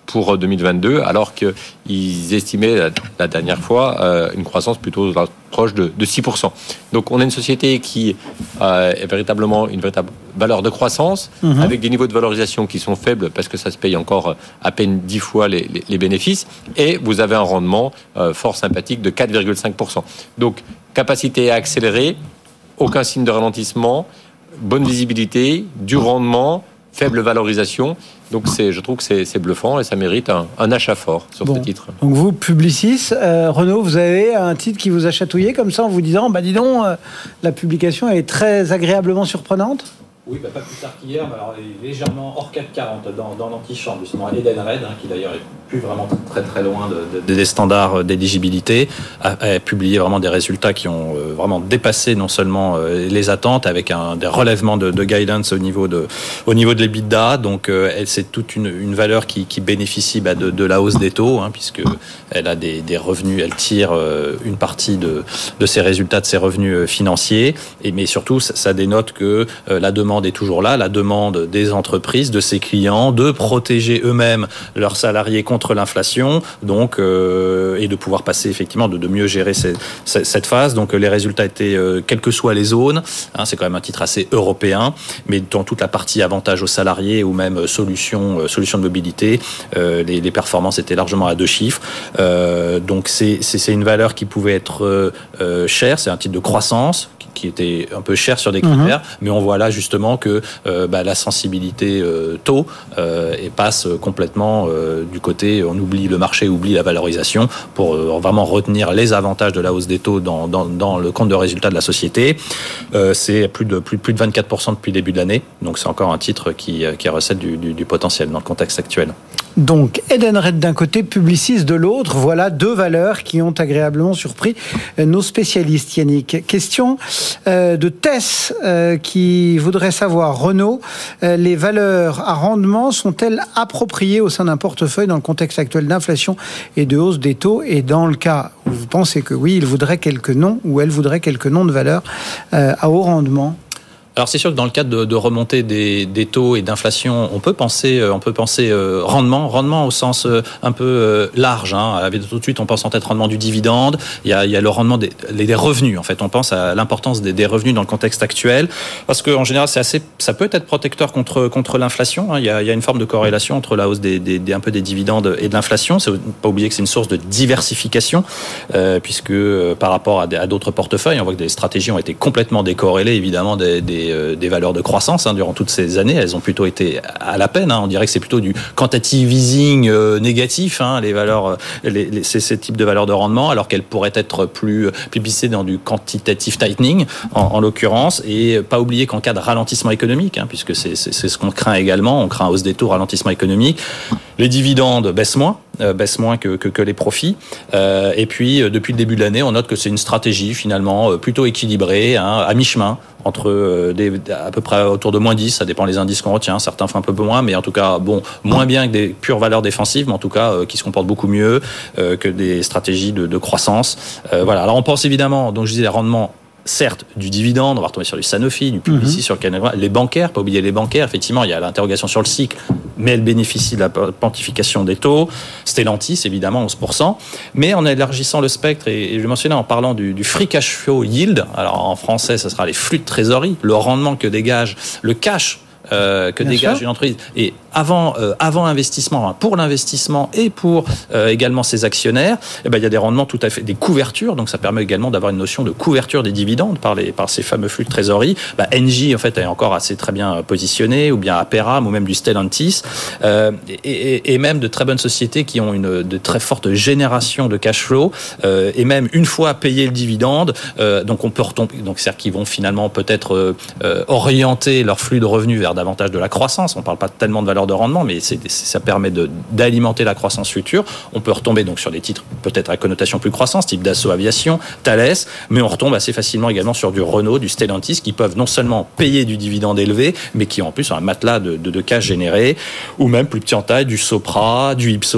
pour deux mille vingt-deux, alors qu'ils estimaient la, la dernière fois euh, une croissance plutôt proche de, de six pour cent. Donc on a une société qui euh, est véritablement une véritable valeur de croissance, mmh. avec des niveaux de valorisation qui sont faibles parce que ça se paye encore à peine dix fois les, les, les bénéfices, et vous avez un rendement euh, fort sympathique de quatre virgule cinq pour cent. Donc capacité à accélérer, aucun signe de ralentissement, bonne visibilité, du rendement, faible valorisation. Donc c'est, je trouve que c'est, c'est bluffant et ça mérite un, un achat fort sur bon. ce titre. Donc vous, Publicis, euh, Renaud, vous avez un titre qui vous a chatouillé comme ça en vous disant, bah dis donc, euh, la publication est très agréablement surprenante? Oui, bah, pas plus tard qu'hier, mais alors légèrement hors C A C quarante, dans, dans l'antichambre, justement, Edenred, hein, qui d'ailleurs est plus vraiment très très loin de, de, des standards d'éligibilité, a, a publié vraiment des résultats qui ont euh, vraiment dépassé non seulement euh, les attentes, avec un, des relèvements de, de guidance au niveau de, au niveau de l'EBITDA, donc euh, c'est toute une, une valeur qui, qui bénéficie bah, de, de la hausse des taux, hein, puisque elle a des, des revenus, elle tire euh, une partie de, de ses résultats, de ses revenus financiers, et, mais surtout ça, ça dénote que euh, la demande est toujours là, la demande des entreprises, de ses clients, de protéger eux-mêmes leurs salariés contre l'inflation, donc euh, et de pouvoir passer effectivement de, de mieux gérer ces, ces, cette phase. Donc les résultats étaient, euh, quelles que soient les zones, hein, c'est quand même un titre assez européen, mais dans toute la partie avantage aux salariés ou même solutions, euh, solutions de mobilité, euh, les, les performances étaient largement à deux chiffres. Euh, donc c'est, c'est, c'est une valeur qui pouvait être euh, chère, c'est un titre de croissance qui était un peu cher sur des critères, mmh. mais on voit là justement que euh, bah, la sensibilité euh, taux euh, et passe complètement euh, du côté, on oublie le marché, oublie la valorisation pour euh, vraiment retenir les avantages de la hausse des taux dans, dans, dans le compte de résultat de la société. Euh, c'est plus de, plus, plus de vingt-quatre pour cent depuis le début de l'année, donc c'est encore un titre qui, qui recèle du, du, du potentiel dans le contexte actuel. Donc Edenred d'un côté, Publicis de l'autre, voilà deux valeurs qui ont agréablement surpris nos spécialistes. Yannick, question euh, de Tess euh, qui voudrait savoir, Renaud, euh, les valeurs à rendement sont-elles appropriées au sein d'un portefeuille dans le contexte actuel d'inflation et de hausse des taux? Et dans le cas où vous pensez que oui, il voudrait quelques noms, ou elle voudrait quelques noms de valeurs euh, à haut rendement? Alors c'est sûr que dans le cadre de, de remontée des, des taux et d'inflation, on peut penser, on peut penser euh, rendement, rendement au sens euh, un peu euh, large. Hein. Tout de suite, on pense en tête rendement du dividende. Il y a, il y a le rendement des, des revenus. En fait, on pense à l'importance des, des revenus dans le contexte actuel, parce qu'en général, c'est assez, ça peut être protecteur contre contre l'inflation. Hein. Il y a, il y a une forme de corrélation entre la hausse des, des, des un peu des dividendes et de l'inflation. C'est pas oublier que c'est une source de diversification, euh, puisque euh, par rapport à, des, à d'autres portefeuilles, on voit que des stratégies ont été complètement décorrélées, évidemment, des, des des valeurs de croissance hein, durant toutes ces années. Elles ont plutôt été à la peine. Hein. On dirait que c'est plutôt du quantitative easing euh, négatif, hein, les valeurs, les, les, ces, ces types de valeurs de rendement, alors qu'elles pourraient être plus publicitées dans du quantitative tightening, en, en l'occurrence. Et pas oublier qu'en cas de ralentissement économique, hein, puisque c'est, c'est, c'est ce qu'on craint également, on craint hausse des taux, ralentissement économique, les dividendes baissent moins, euh, baissent moins que, que, que les profits. Euh, et puis, euh, depuis le début de l'année, on note que c'est une stratégie finalement euh, plutôt équilibrée, hein, à mi-chemin, entre euh, des, à peu près autour de moins dix, ça dépend des indices qu'on retient, certains font un peu moins, mais en tout cas, bon, moins bien que des pures valeurs défensives, mais en tout cas, euh, qui se comportent beaucoup mieux euh, que des stratégies de, de croissance. Euh, voilà. Alors, on pense évidemment, donc je disais, les rendements, certes, du dividende, on va retomber sur du Sanofi, du Publicis, mmh. sur le Canada, les bancaires, pas oublier les bancaires, effectivement, il y a l'interrogation sur le cycle, mais elle bénéficie de la pontification des taux. Stellantis, évidemment, onze pour cent. Mais en élargissant le spectre, et je le mentionnais en parlant du, du free cash flow yield, alors en français, ce sera les flux de trésorerie, le rendement que dégage le cash Euh, que Bien dégage sûr. Une entreprise. Et avant, euh, avant investissement, hein, pour l'investissement et pour euh, également ses actionnaires, eh ben, il y a des rendements tout à fait, des couvertures. Donc ça permet également d'avoir une notion de couverture des dividendes par, les, par ces fameux flux de trésorerie. Bah, Engie, en fait, est encore assez très bien positionné, ou bien Aperam, ou même du Stellantis, euh, et, et, et même de très bonnes sociétés qui ont une de très forte génération de cash flow, euh, et même une fois payé le dividende, euh, donc on peut retomber, donc c'est-à-dire qu'ils vont finalement peut-être euh, orienter leur flux de revenus vers davantage de la croissance. On ne parle pas tellement de valeur de rendement, mais c'est, ça permet de, d'alimenter la croissance future. On peut retomber donc sur des titres peut-être à connotation plus croissance, type Dassault Aviation, Thales, mais on retombe assez facilement également sur du Renault, du Stellantis, qui peuvent non seulement payer du dividende élevé, mais qui en plus ont un matelas de, de, de cash généré, ou même plus petit en taille, du Sopra, du Ipsos.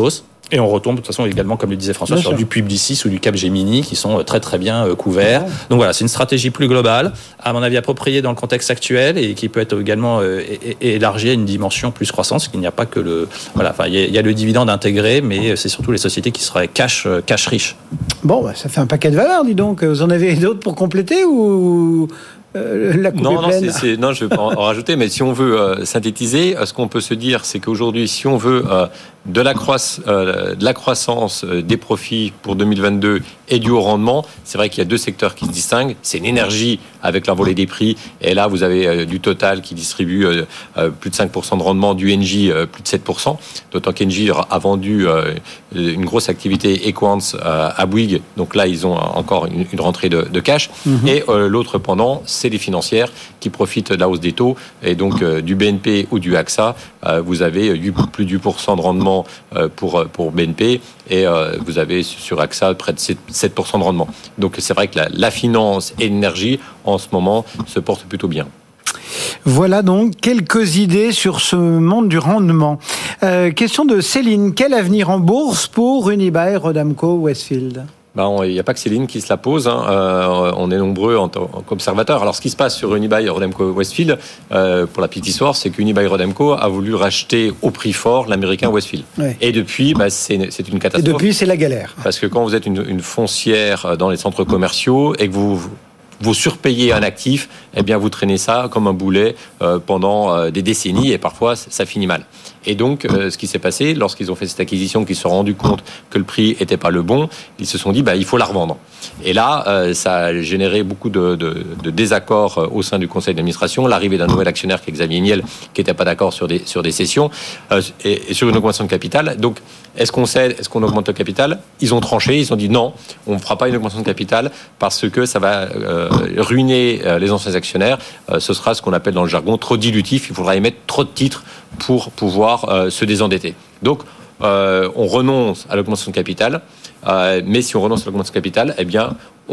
Et on retombe de toute façon également, comme le disait François, bien sur sûr. du Publicis ou du Capgemini qui sont très très bien euh, couverts. Ouais. Donc voilà, c'est une stratégie plus globale, à mon avis appropriée dans le contexte actuel et qui peut être également euh, é- é- élargie à une dimension plus croissante, parce qu'il n'y a pas que le... Voilà, enfin, il y, a- il y a le dividende intégré, mais c'est surtout les sociétés qui seraient cash, euh, cash riches. Bon, bah, ça fait un paquet de valeurs, dis donc. Vous en avez d'autres pour compléter ou euh, la coupe Non, est non, pleine c'est, c'est, non, je vais pas en, en rajouter, mais si on veut euh, synthétiser, euh, ce qu'on peut se dire, c'est qu'aujourd'hui, si on veut euh, de, la croisse, euh, de la croissance euh, des profits pour deux mille vingt-deux et du haut rendement, c'est vrai qu'il y a deux secteurs qui se distinguent. C'est l'énergie avec l'envolée des prix, et là, vous avez euh, du Total qui distribue euh, euh, plus de cinq pour cent de rendement, du Engie euh, plus de sept pour cent, d'autant qu'Engie a vendu euh, une grosse activité Equance euh, à Bouygues, donc là, ils ont encore une, une rentrée de, de cash. Mm-hmm. Et euh, l'autre pendant, c'est les financières qui profitent de la hausse des taux, et donc euh, du B N P ou du A X A, euh, vous avez eu plus de huit pour cent de rendement euh, pour, pour B N P, et euh, vous avez sur A X A près de sept pour cent de rendement. Donc c'est vrai que la, la finance et l'énergie, en ce moment, se portent plutôt bien. Voilà donc quelques idées sur ce monde du rendement. Euh, question de Céline, quel avenir en bourse pour Unibail, Rodamco, Westfield ? Ben, il n'y a pas que Céline qui se la pose, hein. euh, on est nombreux en tant qu'observateurs. Alors ce qui se passe sur Unibail Rodamco Westfield, euh, pour la petite histoire, c'est qu'Unibail Rodamco a voulu racheter au prix fort l'américain Westfield. Ouais. Et depuis, ben, c'est, c'est une catastrophe. Et depuis, c'est la galère. Parce que quand vous êtes une, une foncière dans les centres commerciaux et que vous... vous surpayez un actif, eh bien vous traînez ça comme un boulet euh, pendant euh, des décennies, et parfois ça finit mal. Et donc, euh, ce qui s'est passé, lorsqu'ils ont fait cette acquisition, qu'ils se sont rendus compte que le prix n'était pas le bon, ils se sont dit, bah, il faut la revendre. Et là, euh, ça a généré beaucoup de, de, de désaccords euh, au sein du conseil d'administration, l'arrivée d'un nouvel actionnaire qui est Xavier Niel, qui n'était pas d'accord sur des, sur des cessions, euh, et, et sur une augmentation de capital. Donc, est-ce qu'on cède, est-ce qu'on augmente le capital ? Ils ont tranché, ils ont dit non, on ne fera pas une augmentation de capital parce que ça va euh, ruiner euh, les anciens actionnaires. Euh, ce sera ce qu'on appelle dans le jargon trop dilutif, il faudra émettre trop de titres pour pouvoir euh, se désendetter. Donc, euh, on renonce à l'augmentation de capital, euh, mais si on renonce à l'augmentation de capital, eh bien,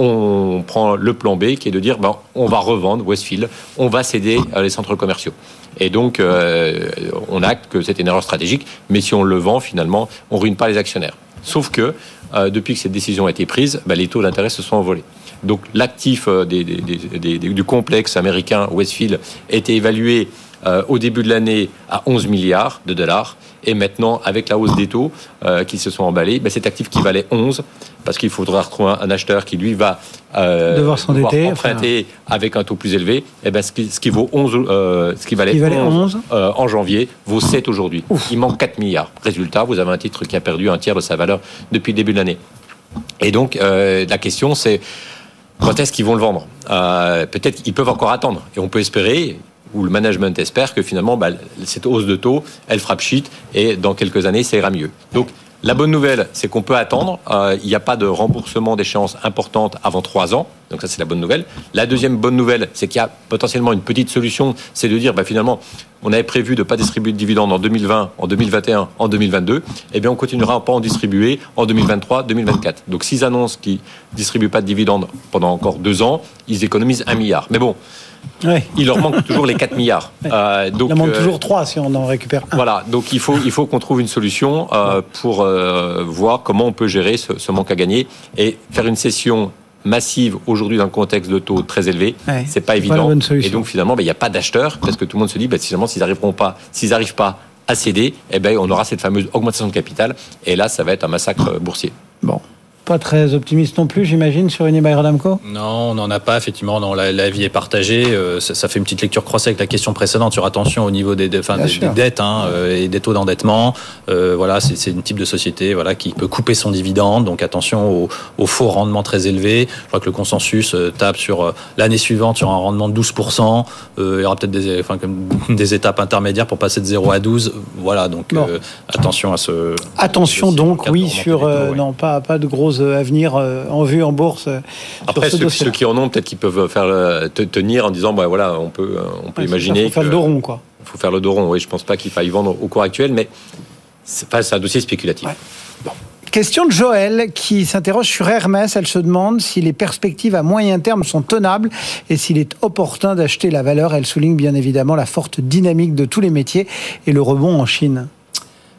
on prend le plan B qui est de dire, ben, on va revendre Westfield, on va céder euh, les centres commerciaux. Et donc, euh, on acte que c'est une erreur stratégique, mais si on le vend, finalement, on ne ruine pas les actionnaires. Sauf que, euh, depuis que cette décision a été prise, ben, les taux d'intérêt se sont envolés. Donc, l'actif euh, des, des, des, des, du complexe américain Westfield était évalué euh, au début de l'année à onze milliards de dollars. Et maintenant, avec la hausse des taux euh, qui se sont emballés, ben, cet actif qui valait onze, parce qu'il faudra retrouver un acheteur qui, lui, va euh, devoir s'endetter, emprunter enfin... avec un taux plus élevé, et ben, ce, qui, ce qui vaut onze, euh, ce qui valait, qui valait onze, onze. Euh, en janvier, vaut sept aujourd'hui. Ouf. Il manque quatre milliards. Résultat, vous avez un titre qui a perdu un tiers de sa valeur depuis le début de l'année. Et donc, euh, la question, c'est quand est-ce qu'ils vont le vendre ? euh, Peut-être qu'ils peuvent encore attendre. Et on peut espérer, ou le management espère, que finalement, bah, cette hausse de taux, elle fera pchit, et dans quelques années, ça ira mieux. Donc, la bonne nouvelle, c'est qu'on peut attendre. Euh, il n'y a pas de remboursement d'échéance importante avant trois ans. Donc ça, c'est la bonne nouvelle. La deuxième bonne nouvelle, c'est qu'il y a potentiellement une petite solution. C'est de dire, bah, finalement, on avait prévu de ne pas distribuer de dividendes en deux mille vingt, en deux mille vingt et un, en deux mille vingt-deux. Eh bien, on continuera à pas en distribuer en deux mille vingt-trois, deux mille vingt-quatre. Donc, s'ils annoncent qu'ils ne distribuent pas de dividendes pendant encore deux ans, ils économisent un milliard. Mais bon, ouais. Il leur manque toujours les quatre milliards. Ouais. Euh, donc, il en manque euh, toujours trois si on en récupère un. Voilà, donc il faut, il faut qu'on trouve une solution euh, pour euh, voir comment on peut gérer ce, ce manque à gagner et faire une cession massive aujourd'hui dans le contexte de taux très élevés, ouais, c'est pas c'est évident. Pas la bonne solution. Et donc finalement, il n'y a pas d'acheteurs parce que tout le monde se dit, bah, finalement, s'ils n'arriveront pas, s'ils n'arrivent pas à céder, eh ben, on aura cette fameuse augmentation de capital et là, ça va être un massacre boursier. Bon. Pas très optimiste non plus, j'imagine, sur Unibail Rodamco ? Non, on n'en a pas, effectivement. Non, la, la vie est partagée. Euh, ça, ça fait une petite lecture croisée avec la question précédente sur attention au niveau des, des, enfin, des, des dettes hein, euh, et des taux d'endettement. Euh, voilà, c'est, c'est une type de société voilà, qui peut couper son dividende. Donc attention aux, aux faux rendements très élevés. Je crois que le consensus euh, tape sur euh, l'année suivante sur un rendement de douze pour cent. Euh, il y aura peut-être des, enfin, comme des étapes intermédiaires pour passer de zéro à douze. Voilà, donc euh, attention à ce... Attention ce, donc, oui, sur... taux, euh, ouais. Non, pas, pas de gros avenir en vue en bourse. Après, ceux, ceux qui en ont, peut-être qu'ils peuvent faire tenir en disant, bah voilà, on peut, on peut ouais, imaginer. Il faut faire le dos rond, quoi. Il faut faire le dos rond. Oui, je pense pas qu'il faille vendre au cours actuel, mais c'est pas c'est un dossier spéculatif. Ouais. Bon. Question de Joël qui s'interroge sur Hermès. Elle se demande si les perspectives à moyen terme sont tenables et s'il est opportun d'acheter la valeur. Elle souligne bien évidemment la forte dynamique de tous les métiers et le rebond en Chine.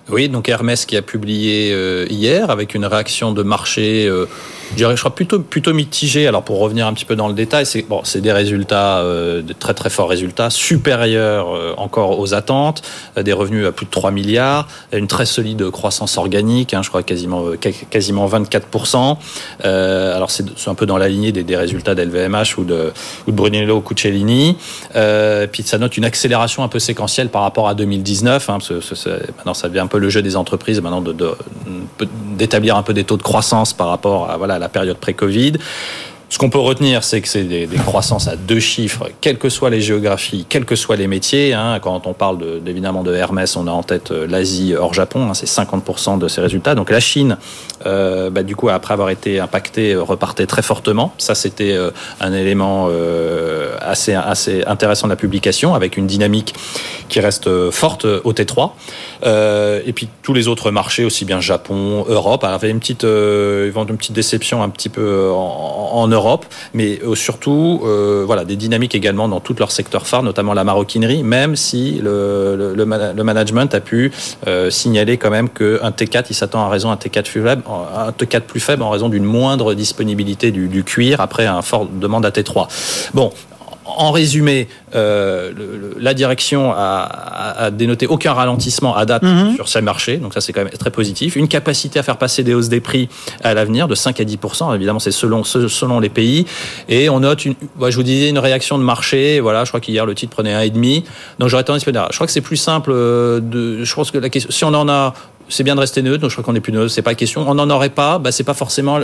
Oui, donc Hermès qui a publié euh, hier avec une réaction de marché, euh, je dirais, je crois plutôt plutôt mitigée. Alors pour revenir un petit peu dans le détail, c'est bon, c'est des résultats, euh, de très très forts résultats, supérieurs euh, encore aux attentes, euh, des revenus à plus de trois milliards, une très solide croissance organique, hein, je crois quasiment euh, quasiment vingt-quatre pour cent. Euh, alors c'est, c'est un peu dans la lignée des, des résultats d'L V M H ou de ou de Brunello Cucellini. Euh, puis ça note une accélération un peu séquentielle par rapport à deux mille dix-neuf. Hein, parce que c'est, c'est, maintenant ça devient un peu le jeu des entreprises maintenant de, de, d'établir un peu des taux de croissance par rapport à voilà à la période pré-Covid. Ce qu'on peut retenir, c'est que c'est des, des croissances à deux chiffres, quelles que soient les géographies, quels que soient les métiers. Hein. Quand on parle de, évidemment de Hermès, on a en tête l'Asie hors Japon, hein, c'est cinquante pour cent de ses résultats. Donc la Chine, euh, bah, du coup, après avoir été impactée, repartait très fortement. Ça, c'était euh, un élément euh, assez, assez intéressant de la publication, avec une dynamique qui reste forte au T trois. Euh, et puis tous les autres marchés, aussi bien Japon, Europe. Alors, il y avait une petite, euh, une petite déception un petit peu en, en Europe. Europe, mais surtout euh, voilà, des dynamiques également dans tout leur secteur phare, notamment la maroquinerie, même si le, le, le management a pu euh, signaler quand même qu'un T quatre, il s'attend à raison un T quatre plus faible, un T quatre plus faible en raison d'une moindre disponibilité du, du cuir après un fort demande à T trois. Bon. En résumé, euh, le, le, la direction a, a, a dénoté aucun ralentissement à date mmh. sur ces marchés, donc ça c'est quand même très positif. Une capacité à faire passer des hausses des prix à l'avenir de cinq à dix pour cent, évidemment c'est selon, selon les pays. Et on note, une, bah, je vous disais, une réaction de marché. Voilà, je crois qu'hier le titre prenait un virgule cinq. Donc j'aurais tendance à dire, je crois que c'est plus simple. De, je pense que la question, si on en a, c'est bien de rester neutre. Donc je crois qu'on est plus neutre, c'est pas la question. On n'en aurait pas, bah, c'est pas forcément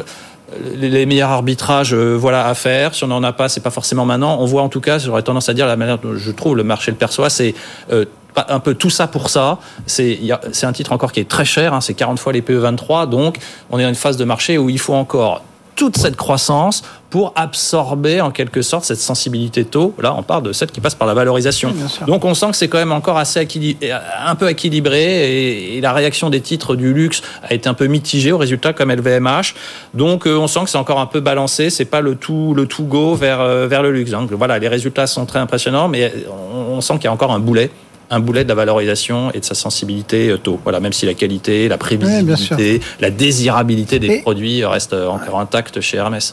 les meilleurs arbitrages euh, voilà à faire. Si on n'en a pas, c'est pas forcément maintenant. On voit en tout cas, j'aurais tendance à dire la manière dont je trouve le marché le perçoit, c'est euh, un peu tout ça pour ça. C'est, y a, c'est un titre encore qui est très cher, hein, c'est quarante fois les P E vingt-trois, donc on est dans une phase de marché où il faut encore toute cette croissance pour absorber en quelque sorte cette sensibilité taux. Là, on parle de celle qui passe par la valorisation. Oui, donc on sent que c'est quand même encore assez équilibré, un peu équilibré, et, et la réaction des titres du luxe a été un peu mitigée au résultat comme L V M H. Donc euh, on sent que c'est encore un peu balancé, c'est pas le tout le tout go vers euh, vers le luxe. Donc voilà, les résultats sont très impressionnants, mais on, on sent qu'il y a encore un boulet. un boulet de la valorisation et de sa sensibilité taux. Voilà, même si la qualité, la prévisibilité, oui, la désirabilité des et produits restent encore intactes chez Hermès.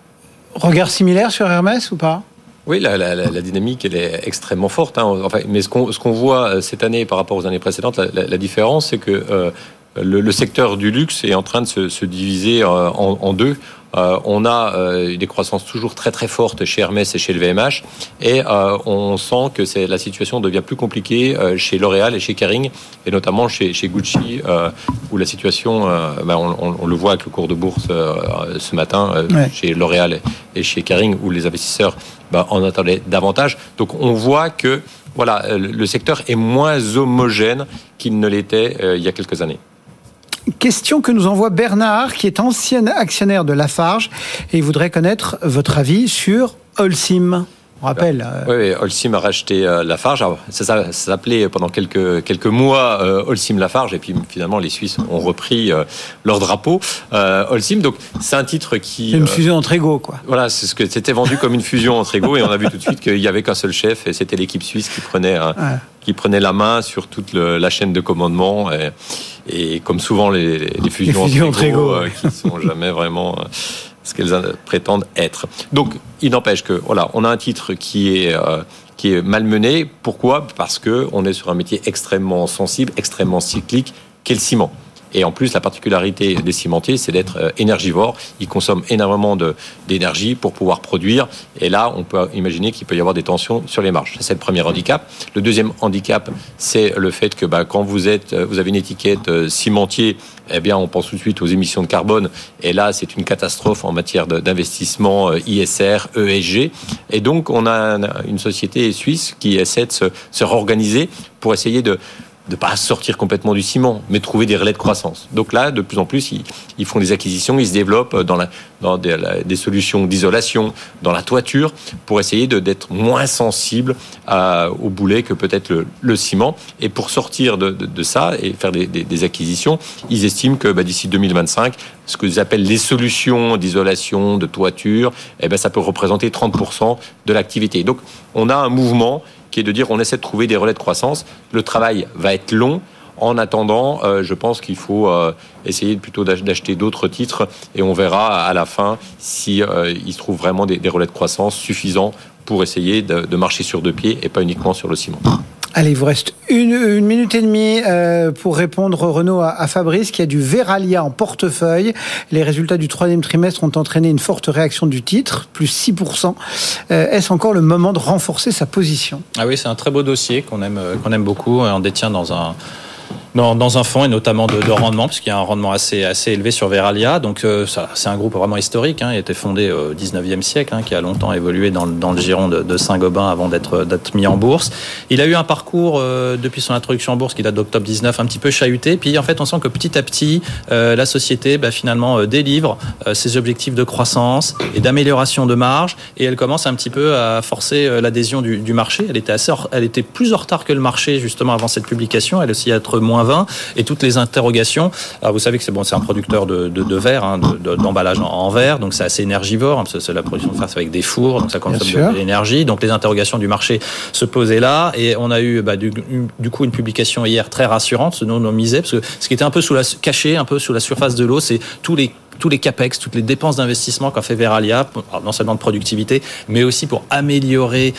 Regard similaire sur Hermès ou pas ? Oui, la, la, la dynamique, elle est extrêmement forte. Hein. Enfin, mais ce qu'on, ce qu'on voit cette année par rapport aux années précédentes, la, la, la différence, c'est que euh, le, le secteur du luxe est en train de se, se diviser euh, en, en deux. Euh, on a euh, des croissances toujours très très fortes chez Hermès et chez L V M H, et euh, on sent que c'est, la situation devient plus compliquée euh, chez L'Oréal et chez Kering, et notamment chez, chez Gucci, euh, où la situation, euh, ben on, on, on le voit avec le cours de bourse euh, ce matin, euh, ouais. chez L'Oréal et chez Kering, où les investisseurs ben, en attendaient davantage. Donc on voit que voilà, le secteur est moins homogène qu'il ne l'était euh, il y a quelques années. Question que nous envoie Bernard, qui est ancien actionnaire de Lafarge, et il voudrait connaître votre avis sur Holcim. On rappelle. Oui, oui, Holcim a racheté euh, Lafarge. Alors, ça, ça, ça s'appelait pendant quelques, quelques mois euh, Holcim Lafarge, et puis finalement les Suisses ont repris euh, leur drapeau. Euh, Holcim, donc c'est un titre qui. C'est une fusion entre égaux, quoi. Voilà, c'est ce que c'était vendu comme une fusion entre égaux, et on a vu tout de suite qu'il y avait qu'un seul chef, et c'était l'équipe suisse qui prenait, un, ouais. qui prenait la main sur toute le, la chaîne de commandement. Et, et comme souvent les, les fusions, les fusions entre égaux, euh, qui sont jamais vraiment. Euh, ce qu'elles prétendent être. Donc, il n'empêche que, voilà, on a un titre qui est, euh, qui est malmené. Pourquoi ? Parce qu'on est sur un métier extrêmement sensible, extrêmement cyclique, qu'est le ciment. Et en plus, la particularité des cimentiers, c'est d'être énergivores. Ils consomment énormément de, d'énergie pour pouvoir produire. Et là, on peut imaginer qu'il peut y avoir des tensions sur les marges. C'est le premier handicap. Le deuxième handicap, c'est le fait que bah, quand vous, êtes, vous avez une étiquette cimentier, eh bien, on pense tout de suite aux émissions de carbone. Et là, c'est une catastrophe en matière de, d'investissement I S R, E S G. Et donc, on a une société suisse qui essaie de se, se réorganiser pour essayer de de pas sortir complètement du ciment, mais trouver des relais de croissance. Donc là, de plus en plus, ils, ils font des acquisitions, ils se développent dans, la, dans des, la, des solutions d'isolation, dans la toiture, pour essayer de, d'être moins sensible à, au boulet que peut-être le, le ciment. Et pour sortir de, de, de ça et faire des, des, des acquisitions, ils estiment que bah, d'ici deux mille vingt-cinq, ce que ils appellent les solutions d'isolation, de toiture, eh ben, ça peut représenter trente pour cent de l'activité. Donc, on a un mouvement qui est de dire on essaie de trouver des relais de croissance. Le travail va être long. En attendant, euh, je pense qu'il faut euh, essayer plutôt d'acheter d'autres titres et on verra à la fin si euh, il se trouve vraiment des, des relais de croissance suffisants pour essayer de, de marcher sur deux pieds et pas uniquement sur le ciment. Allez, il vous reste une, une minute et demie euh, pour répondre, Renaud, à, à Fabrice, qui a du Verallia en portefeuille. Les résultats du troisième trimestre ont entraîné une forte réaction du titre, plus six pour cent. Euh, est-ce encore le moment de renforcer sa position ? Ah oui, c'est un très beau dossier qu'on aime, qu'on aime beaucoup. On détient dans un... Dans, dans un fonds et notamment de, de rendement, puisqu'il y a un rendement assez, assez élevé sur Verallia. Donc euh, ça, c'est un groupe vraiment historique, hein, il a été fondé au dix-neuvième siècle, hein, qui a longtemps évolué dans, dans le giron de, de Saint-Gobain avant d'être, d'être mis en bourse. Il a eu un parcours euh, depuis son introduction en bourse qui date d'octobre dix-neuf un petit peu chahuté. Puis en fait on sent que petit à petit euh, la société bah, finalement euh, délivre euh, ses objectifs de croissance et d'amélioration de marge et elle commence un petit peu à forcer euh, l'adhésion du, du marché. Elle était, assez, elle était plus en retard que le marché justement avant cette publication. Elle aussi à être moins vingt et toutes les interrogations. Alors vous savez que c'est bon, c'est un producteur de, de, de verre, hein, de, de, d'emballage en, en verre, donc c'est assez énergivore. Hein, c'est, c'est la production de fer, c'est avec des fours, donc ça consomme de, de l'énergie. Donc les interrogations du marché se posaient là, et on a eu bah, du, du coup une publication hier très rassurante, ce dont on misait, parce que ce qui était un peu sous la, caché, un peu sous la surface de l'eau, c'est tous les tous les capex, toutes les dépenses d'investissement qu'a fait Verallia, non seulement de productivité, mais aussi pour améliorer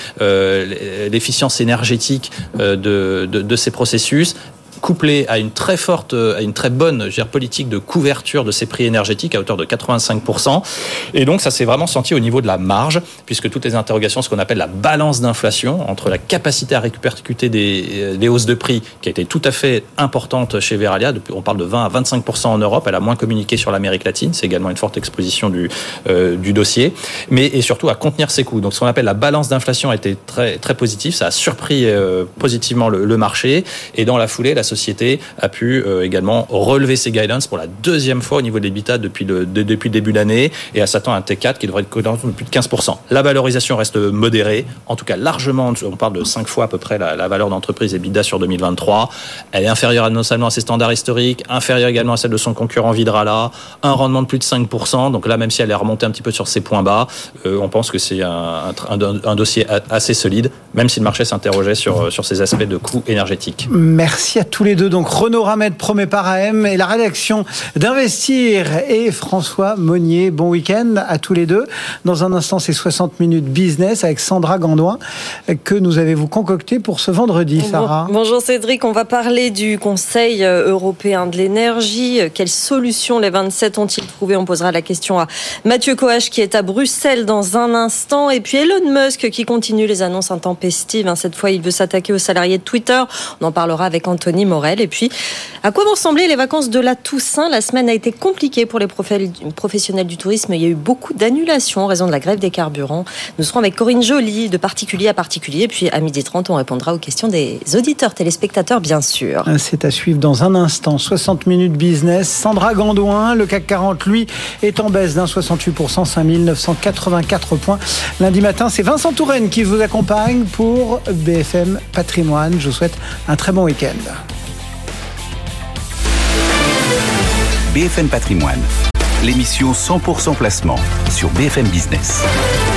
euh, l'efficience énergétique euh, de, de, de ces processus, couplé à une très forte, à une très bonne je veux dire, politique de couverture de ces prix énergétiques à hauteur de quatre-vingt-cinq pour cent. Et donc, ça s'est vraiment senti au niveau de la marge, puisque toutes les interrogations, ce qu'on appelle la balance d'inflation, entre la capacité à répercuter des, des hausses de prix, qui a été tout à fait importante chez Verallia, depuis, on parle de vingt à vingt-cinq pour cent en Europe, elle a moins communiqué sur l'Amérique latine, c'est également une forte exposition du, euh, du dossier, mais et surtout à contenir ses coûts. Donc, ce qu'on appelle la balance d'inflation a été très, très positif, ça a surpris euh, positivement le, le marché, et dans la foulée, la société a pu euh, également relever ses guidance pour la deuxième fois au niveau de l'EBITDA depuis le, de, depuis le début de l'année, et elle s'attend à un T quatre qui devrait être de plus de quinze pour cent. La valorisation reste modérée, en tout cas largement, on parle de cinq fois à peu près la, la valeur d'entreprise EBITDA sur deux mille vingt-trois. Elle est inférieure à, non seulement à ses standards historiques, inférieure également à celle de son concurrent Vidrala, un rendement de plus de cinq pour cent, donc là même si elle est remontée un petit peu sur ses points bas, euh, on pense que c'est un, un, un, un dossier assez solide, même si le marché s'interrogeait sur, sur ces aspects de coûts énergétiques. Merci à tous les deux. Donc Renaud Ramette, Promet par A M, et la rédaction d'Investir, et François Monnier. Bon week-end à tous les deux. Dans un instant, c'est soixante minutes business avec Sandra Gandoin. Que nous avez-vous concocté pour ce vendredi, Sarah ? Bonjour Cédric, on va parler du Conseil européen de l'énergie. Quelles solutions les vingt-sept ont-ils trouvé ? On posera la question à Mathieu Coach qui est à Bruxelles dans un instant. Et puis Elon Musk qui continue les annonces intempestives. Cette fois, il veut s'attaquer aux salariés de Twitter. On en parlera avec Anthony Morel. Et puis, à quoi vont ressembler les vacances de la Toussaint ? La semaine a été compliquée pour les professionnels du tourisme. Il y a eu beaucoup d'annulations en raison de la grève des carburants. Nous serons avec Corinne Joly, de particulier à particulier. Puis à midi trente, on répondra aux questions des auditeurs, téléspectateurs, bien sûr. C'est à suivre dans un instant. soixante minutes business. Sandra Gandoin, le C A C quarante, lui, est en baisse d'un soixante-huit pour cent, cinq mille neuf cent quatre-vingt-quatre points. Lundi matin, c'est Vincent Touraine qui vous accompagne pour B F M Patrimoine. Je vous souhaite un très bon week-end. B F M Patrimoine, l'émission cent pour cent placement sur B F M Business.